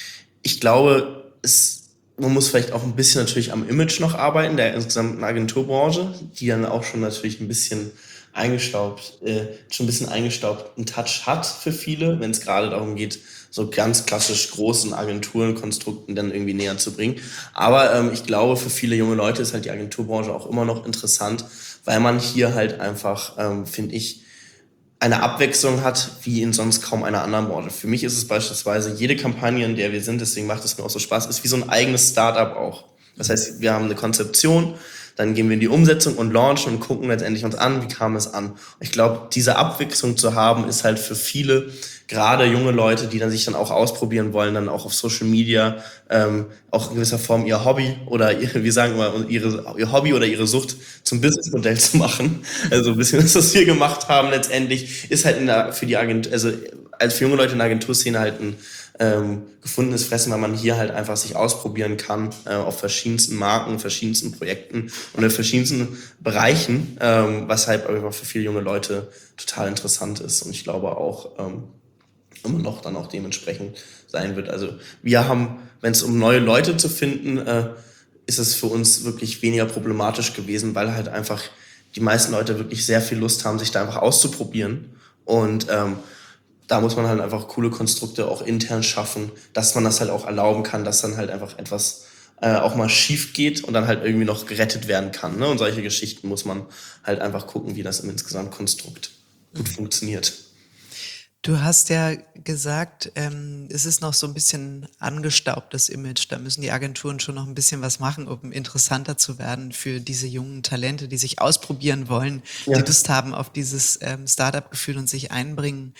ich glaube, es, man muss vielleicht auch ein bisschen natürlich am Image noch arbeiten, der insgesamten Agenturbranche, die dann auch schon natürlich ein bisschen eingestaubt, äh, schon ein bisschen eingestaubten Touch hat für viele, wenn es gerade darum geht, so ganz klassisch großen Agenturenkonstrukten dann irgendwie näher zu bringen. Aber ähm, ich glaube, für viele junge Leute ist halt die Agenturbranche auch immer noch interessant, weil man hier halt einfach, ähm, finde ich, eine Abwechslung hat, wie in sonst kaum einer anderen Branche. Für mich ist es beispielsweise, jede Kampagne, in der wir sind, deswegen macht es mir auch so Spaß, ist wie so ein eigenes Startup auch. Das heißt, wir haben eine Konzeption, dann gehen wir in die Umsetzung und launchen und gucken letztendlich uns an, wie kam es an. Ich glaube, diese Abwechslung zu haben, ist halt für viele, gerade junge Leute, die dann sich dann auch ausprobieren wollen, dann auch auf Social Media, ähm, auch in gewisser Form ihr Hobby oder ihre, wir sagen mal, ihre, ihr Hobby oder ihre Sucht zum Businessmodell zu machen. Also ein bisschen das, was wir gemacht haben letztendlich, ist halt in der, für die Agentur, also als für junge Leute in der Agenturszene halt ein ähm, gefundenes Fressen, weil man hier halt einfach sich ausprobieren kann äh, auf verschiedensten Marken, verschiedensten Projekten und in verschiedensten Bereichen, ähm, was halt einfach für viele junge Leute total interessant ist und ich glaube auch ähm, immer noch dann auch dementsprechend sein wird. Also wir haben, wenn es um neue Leute zu finden, äh, ist es für uns wirklich weniger problematisch gewesen, weil halt einfach die meisten Leute wirklich sehr viel Lust haben, sich da einfach auszuprobieren. Und ähm, da muss man halt einfach coole Konstrukte auch intern schaffen, dass man das halt auch erlauben kann, dass dann halt einfach etwas äh, auch mal schief geht und dann halt irgendwie noch gerettet werden kann. Ne? Und solche Geschichten muss man halt einfach gucken, wie das im Insgesamtkonstrukt gut funktioniert. Du hast ja gesagt, ähm, es ist noch so ein bisschen angestaubtes Image. Da müssen die Agenturen schon noch ein bisschen was machen, um interessanter zu werden für diese jungen Talente, die sich ausprobieren wollen, Ja. die Lust haben auf dieses ähm, Startup-Gefühl und sich einbringen.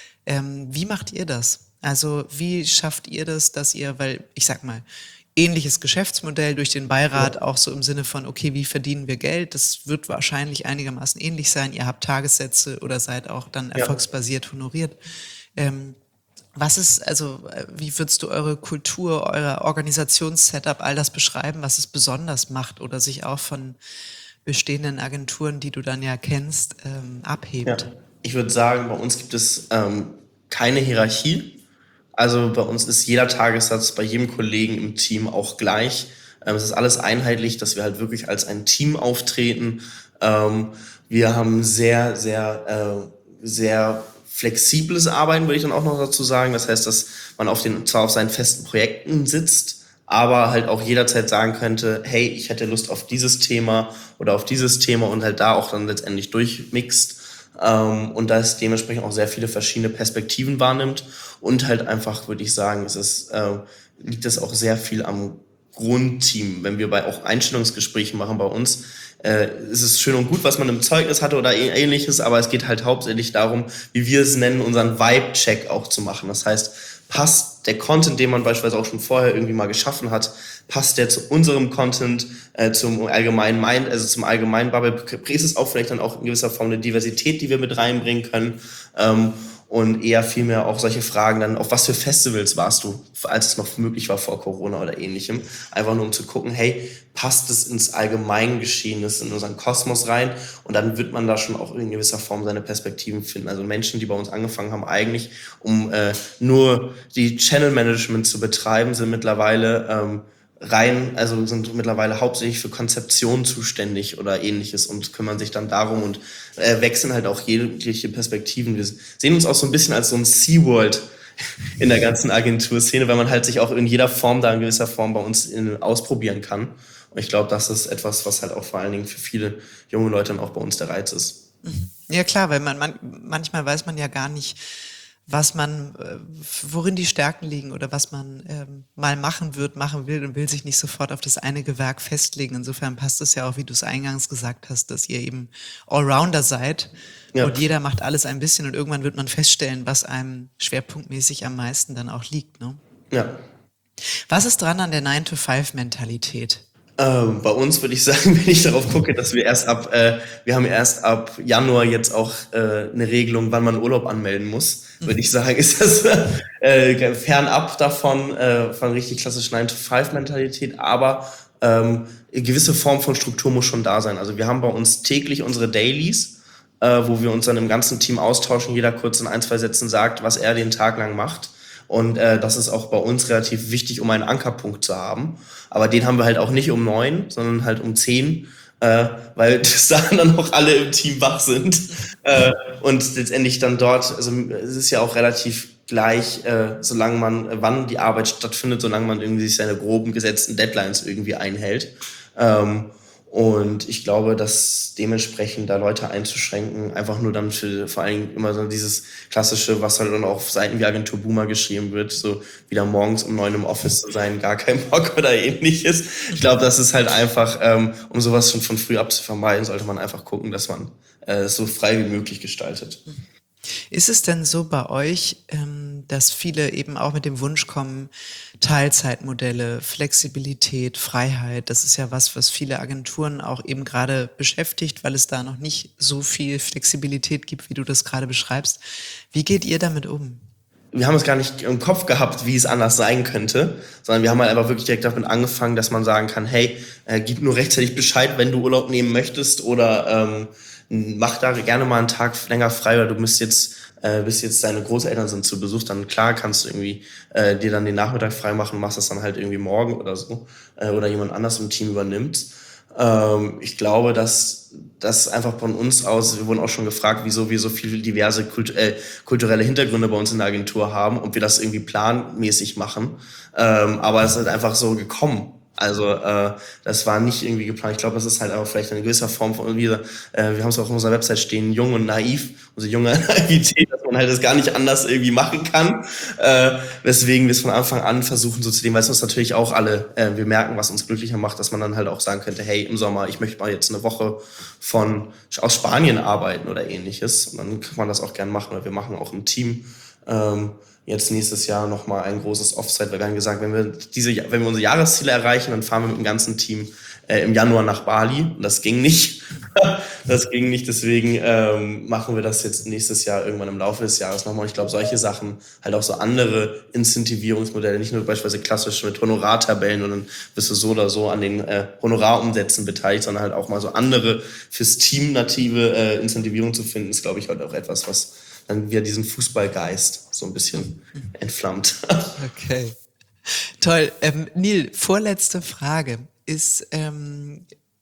Ähm, wie macht ihr das? Also wie schafft ihr das, dass ihr, weil ich sag mal, ähnliches Geschäftsmodell durch den Beirat, Ja. auch so im Sinne von, okay, wie verdienen wir Geld? Das wird wahrscheinlich einigermaßen ähnlich sein. Ihr habt Tagessätze oder seid auch dann Ja. erfolgsbasiert honoriert. Ähm, was ist, also äh, wie würdest du eure Kultur, euer Organisationssetup, all das beschreiben, was es besonders macht oder sich auch von bestehenden Agenturen, die du dann ja kennst, ähm, abhebt? Ja. Ich würde sagen, bei uns gibt es ähm, keine Hierarchie. Also bei uns ist jeder Tagessatz bei jedem Kollegen im Team auch gleich. Ähm, es ist alles einheitlich, dass wir halt wirklich als ein Team auftreten. Ähm, wir haben sehr, sehr, äh, sehr flexibles Arbeiten, würde ich dann auch noch dazu sagen. Das heißt, dass man auf den, zwar auf seinen festen Projekten sitzt, aber halt auch jederzeit sagen könnte, hey, ich hätte Lust auf dieses Thema oder auf dieses Thema und halt da auch dann letztendlich durchmixt. Ähm, und da es dementsprechend auch sehr viele verschiedene Perspektiven wahrnimmt und halt einfach, würde ich sagen, es ist, äh, liegt es auch sehr viel am Grundteam. Wenn wir bei auch Einstellungsgesprächen machen bei uns, äh, ist es schön und gut, was man im Zeugnis hatte oder ä- ähnliches, aber es geht halt hauptsächlich darum, wie wir es nennen, unseren Vibe-Check auch zu machen. Das heißt, passt der Content, den man beispielsweise auch schon vorher irgendwie mal geschaffen hat, passt der zu unserem Content, äh, zum allgemeinen Mind, also zum allgemeinen Bubble, ist es auch vielleicht dann auch in gewisser Form eine Diversität, die wir mit reinbringen können, ähm, und eher vielmehr auch solche Fragen dann, auf was für Festivals warst du, als es noch möglich war vor Corona oder ähnlichem, einfach nur um zu gucken, hey, passt es ins Allgemeingeschehenes, in unseren Kosmos rein, und dann wird man da schon auch in gewisser Form seine Perspektiven finden. Also Menschen, die bei uns angefangen haben, eigentlich um äh, nur die Channel Management zu betreiben, sind mittlerweile ähm, rein, also sind mittlerweile hauptsächlich für Konzeption zuständig oder ähnliches und kümmern sich dann darum und äh, wechseln halt auch jegliche Perspektiven. Wir sehen uns auch so ein bisschen als so ein SeaWorld in der ganzen Agenturszene, weil man halt sich auch in jeder Form da in gewisser Form bei uns in, ausprobieren kann. Und ich glaube, das ist etwas, was halt auch vor allen Dingen für viele junge Leute dann auch bei uns der Reiz ist. Ja klar, weil man, man manchmal weiß man ja gar nicht, was man, äh, worin die Stärken liegen oder was man ähm, mal machen wird, machen will und will sich nicht sofort auf das eine Gewerk festlegen. Insofern passt es ja auch, wie du es eingangs gesagt hast, dass ihr eben Allrounder seid Ja. und jeder macht alles ein bisschen und irgendwann wird man feststellen, was einem schwerpunktmäßig am meisten dann auch liegt. Ne? Ja. Was ist dran an der nine to five Mentalität? Ähm, bei uns würde ich sagen, wenn ich darauf gucke, dass wir erst ab, äh, wir haben erst ab Januar jetzt auch äh, eine Regelung, wann man Urlaub anmelden muss, würde ich sagen, ist das äh, fernab davon, äh, von richtig klassisch nine to five Mentalität, aber ähm, eine gewisse Form von Struktur muss schon da sein. Also wir haben bei uns täglich unsere Dailies, äh, wo wir uns dann im ganzen Team austauschen, jeder kurz in ein, zwei Sätzen sagt, was er den Tag lang macht. Und äh, das ist auch bei uns relativ wichtig, um einen Ankerpunkt zu haben. Aber den haben wir halt auch nicht um neun, sondern halt um zehn, äh, weil bis dahin dann auch alle im Team wach sind. Äh, und letztendlich dann dort, also es ist ja auch relativ gleich, äh, solange man, äh, wann die Arbeit stattfindet, solange man irgendwie sich seine groben gesetzten Deadlines irgendwie einhält. Ähm, Und ich glaube, dass dementsprechend da Leute einzuschränken, einfach nur dann für vor allem immer so dieses klassische, was halt dann auch auf Seiten wie Agentur Boomer geschrieben wird, so wieder morgens um neun im Office zu sein, gar kein Bock oder ähnliches. Ich glaube, das ist halt einfach, ähm, um sowas schon von früh ab zu vermeiden, sollte man einfach gucken, dass man äh, es so frei wie möglich gestaltet. Ist es denn so bei euch, ähm, dass viele eben auch mit dem Wunsch kommen, Teilzeitmodelle, Flexibilität, Freiheit, das ist ja was, was viele Agenturen auch eben gerade beschäftigt, weil es da noch nicht so viel Flexibilität gibt, wie du das gerade beschreibst. Wie geht ihr damit um? wir haben es gar nicht im Kopf gehabt, wie es anders sein könnte, sondern wir haben halt einfach wirklich direkt damit angefangen, dass man sagen kann, hey, äh, gib nur rechtzeitig Bescheid, wenn du Urlaub nehmen möchtest oder ähm, mach da gerne mal einen Tag länger frei oder du bist jetzt, äh, bist jetzt deine Großeltern sind zu Besuch, dann klar kannst du irgendwie äh, dir dann den Nachmittag frei machen, machst das dann halt irgendwie morgen oder so äh, oder jemand anders im Team übernimmt. Ähm, ich glaube, dass das einfach von uns aus, wir wurden auch schon gefragt, wieso wir so viele diverse Kult- äh, kulturelle Hintergründe bei uns in der Agentur haben und wir das irgendwie planmäßig machen. Ähm, aber es ist halt einfach so gekommen. Also äh, das war nicht irgendwie geplant. Ich glaube, das ist halt auch vielleicht eine gewisse Form von, irgendwie, äh, wir haben es auch auf unserer Website stehen, jung und naiv, unsere junge Naivität, dass man halt das gar nicht anders irgendwie machen kann. Äh, weswegen wir es von Anfang an versuchen so zu dem, weil es uns natürlich auch alle, äh, wir merken, was uns glücklicher macht, dass man dann halt auch sagen könnte, hey, im Sommer, ich möchte mal jetzt eine Woche von aus Spanien arbeiten oder ähnliches. Und dann kann man das auch gern machen, weil wir machen auch im Team ähm, jetzt nächstes Jahr nochmal ein großes Offsite. Wir haben gesagt, wenn wir diese, wenn wir unsere Jahresziele erreichen, dann fahren wir mit dem ganzen Team äh, im Januar nach Bali. Und das ging nicht. das ging nicht. Deswegen ähm, machen wir das jetzt nächstes Jahr irgendwann im Laufe des Jahres nochmal. Ich glaube, solche Sachen, halt auch so andere Incentivierungsmodelle, nicht nur beispielsweise klassisch mit Honorartabellen und dann bist du so oder so an den äh, Honorarumsätzen beteiligt, sondern halt auch mal so andere fürs Team native äh, Incentivierung zu finden, ist, glaube ich, halt auch etwas, was dann wieder diesen Fußballgeist so ein bisschen entflammt. Okay, toll. Ähm, Neil, vorletzte Frage. Ist ähm,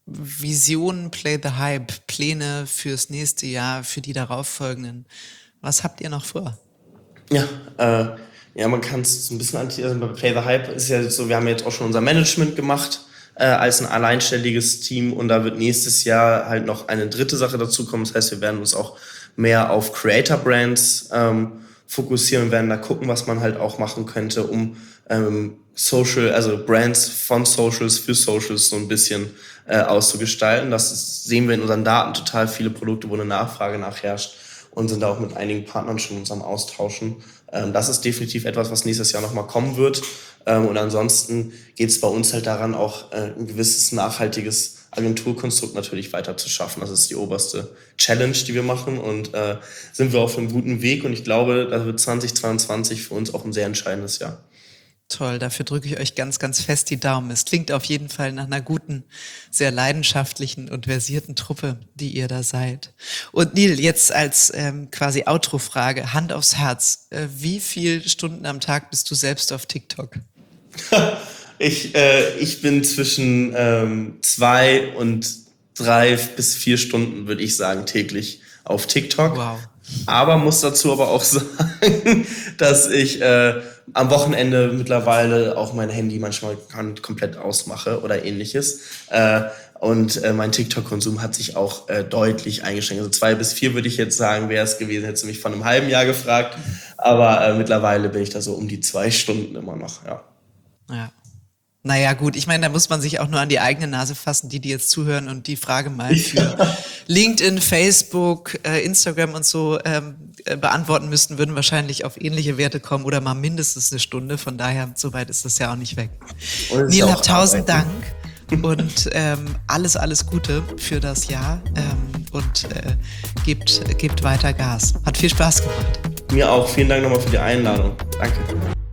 Vision Play the Hype, Pläne fürs nächste Jahr, für die darauffolgenden? Was habt ihr noch vor? Ja, äh, ja, man kann es so ein bisschen anti, also bei Play the Hype ist ja so, wir haben jetzt auch schon unser Management gemacht äh, als ein alleinständiges Team und da wird nächstes Jahr halt noch eine dritte Sache dazukommen. Das heißt, wir werden uns auch mehr auf Creator Brands ähm, fokussieren und werden da gucken, was man halt auch machen könnte, um ähm, Social, also Brands von Socials für Socials so ein bisschen äh, auszugestalten. Das ist, sehen wir in unseren Daten total viele Produkte, wo eine Nachfrage nachherrscht und sind da auch mit einigen Partnern schon uns am Austauschen. Ähm, das ist definitiv etwas, was nächstes Jahr nochmal kommen wird. Ähm, und ansonsten geht es bei uns halt daran, auch äh, ein gewisses nachhaltiges Agenturkonstrukt natürlich weiter zu schaffen. Das ist die oberste Challenge, die wir machen und äh, sind wir auf einem guten Weg und ich glaube, da wird zwanzig zweiundzwanzig für uns auch ein sehr entscheidendes Jahr. Toll, dafür drücke ich euch ganz, ganz fest die Daumen. Es klingt auf jeden Fall nach einer guten, sehr leidenschaftlichen und versierten Truppe, die ihr da seid. Und Neil, jetzt als ähm, quasi Outro-Frage, Hand aufs Herz. Äh, wie viele Stunden am Tag bist du selbst auf TikTok? ich, äh, ich bin zwischen ähm, zwei und drei bis vier Stunden, würde ich sagen, täglich auf TikTok. Wow. Aber muss dazu aber auch sagen, dass ich äh, am Wochenende mittlerweile auch mein Handy manchmal komplett ausmache oder ähnliches. Äh, und äh, mein TikTok-Konsum hat sich auch äh, deutlich eingeschränkt. Also zwei bis vier würde ich jetzt sagen, wäre es gewesen, hättest du mich vor einem halben Jahr gefragt. Aber äh, mittlerweile bin ich da so um die zwei Stunden immer noch, ja. Ja. Naja, gut, ich meine, da muss man sich auch nur an die eigene Nase fassen, die, die jetzt zuhören und die Frage mal für LinkedIn, Facebook, äh, Instagram und so ähm, äh, beantworten müssten, würden wahrscheinlich auf ähnliche Werte kommen oder mal mindestens eine Stunde. Von daher, so weit ist das ja auch nicht weg. Neil, hab tausend Dank und ähm, alles, alles Gute für das Jahr ähm, und äh, gebt, gebt weiter Gas. Hat viel Spaß gemacht. Mir auch. Vielen Dank nochmal für die Einladung. Danke.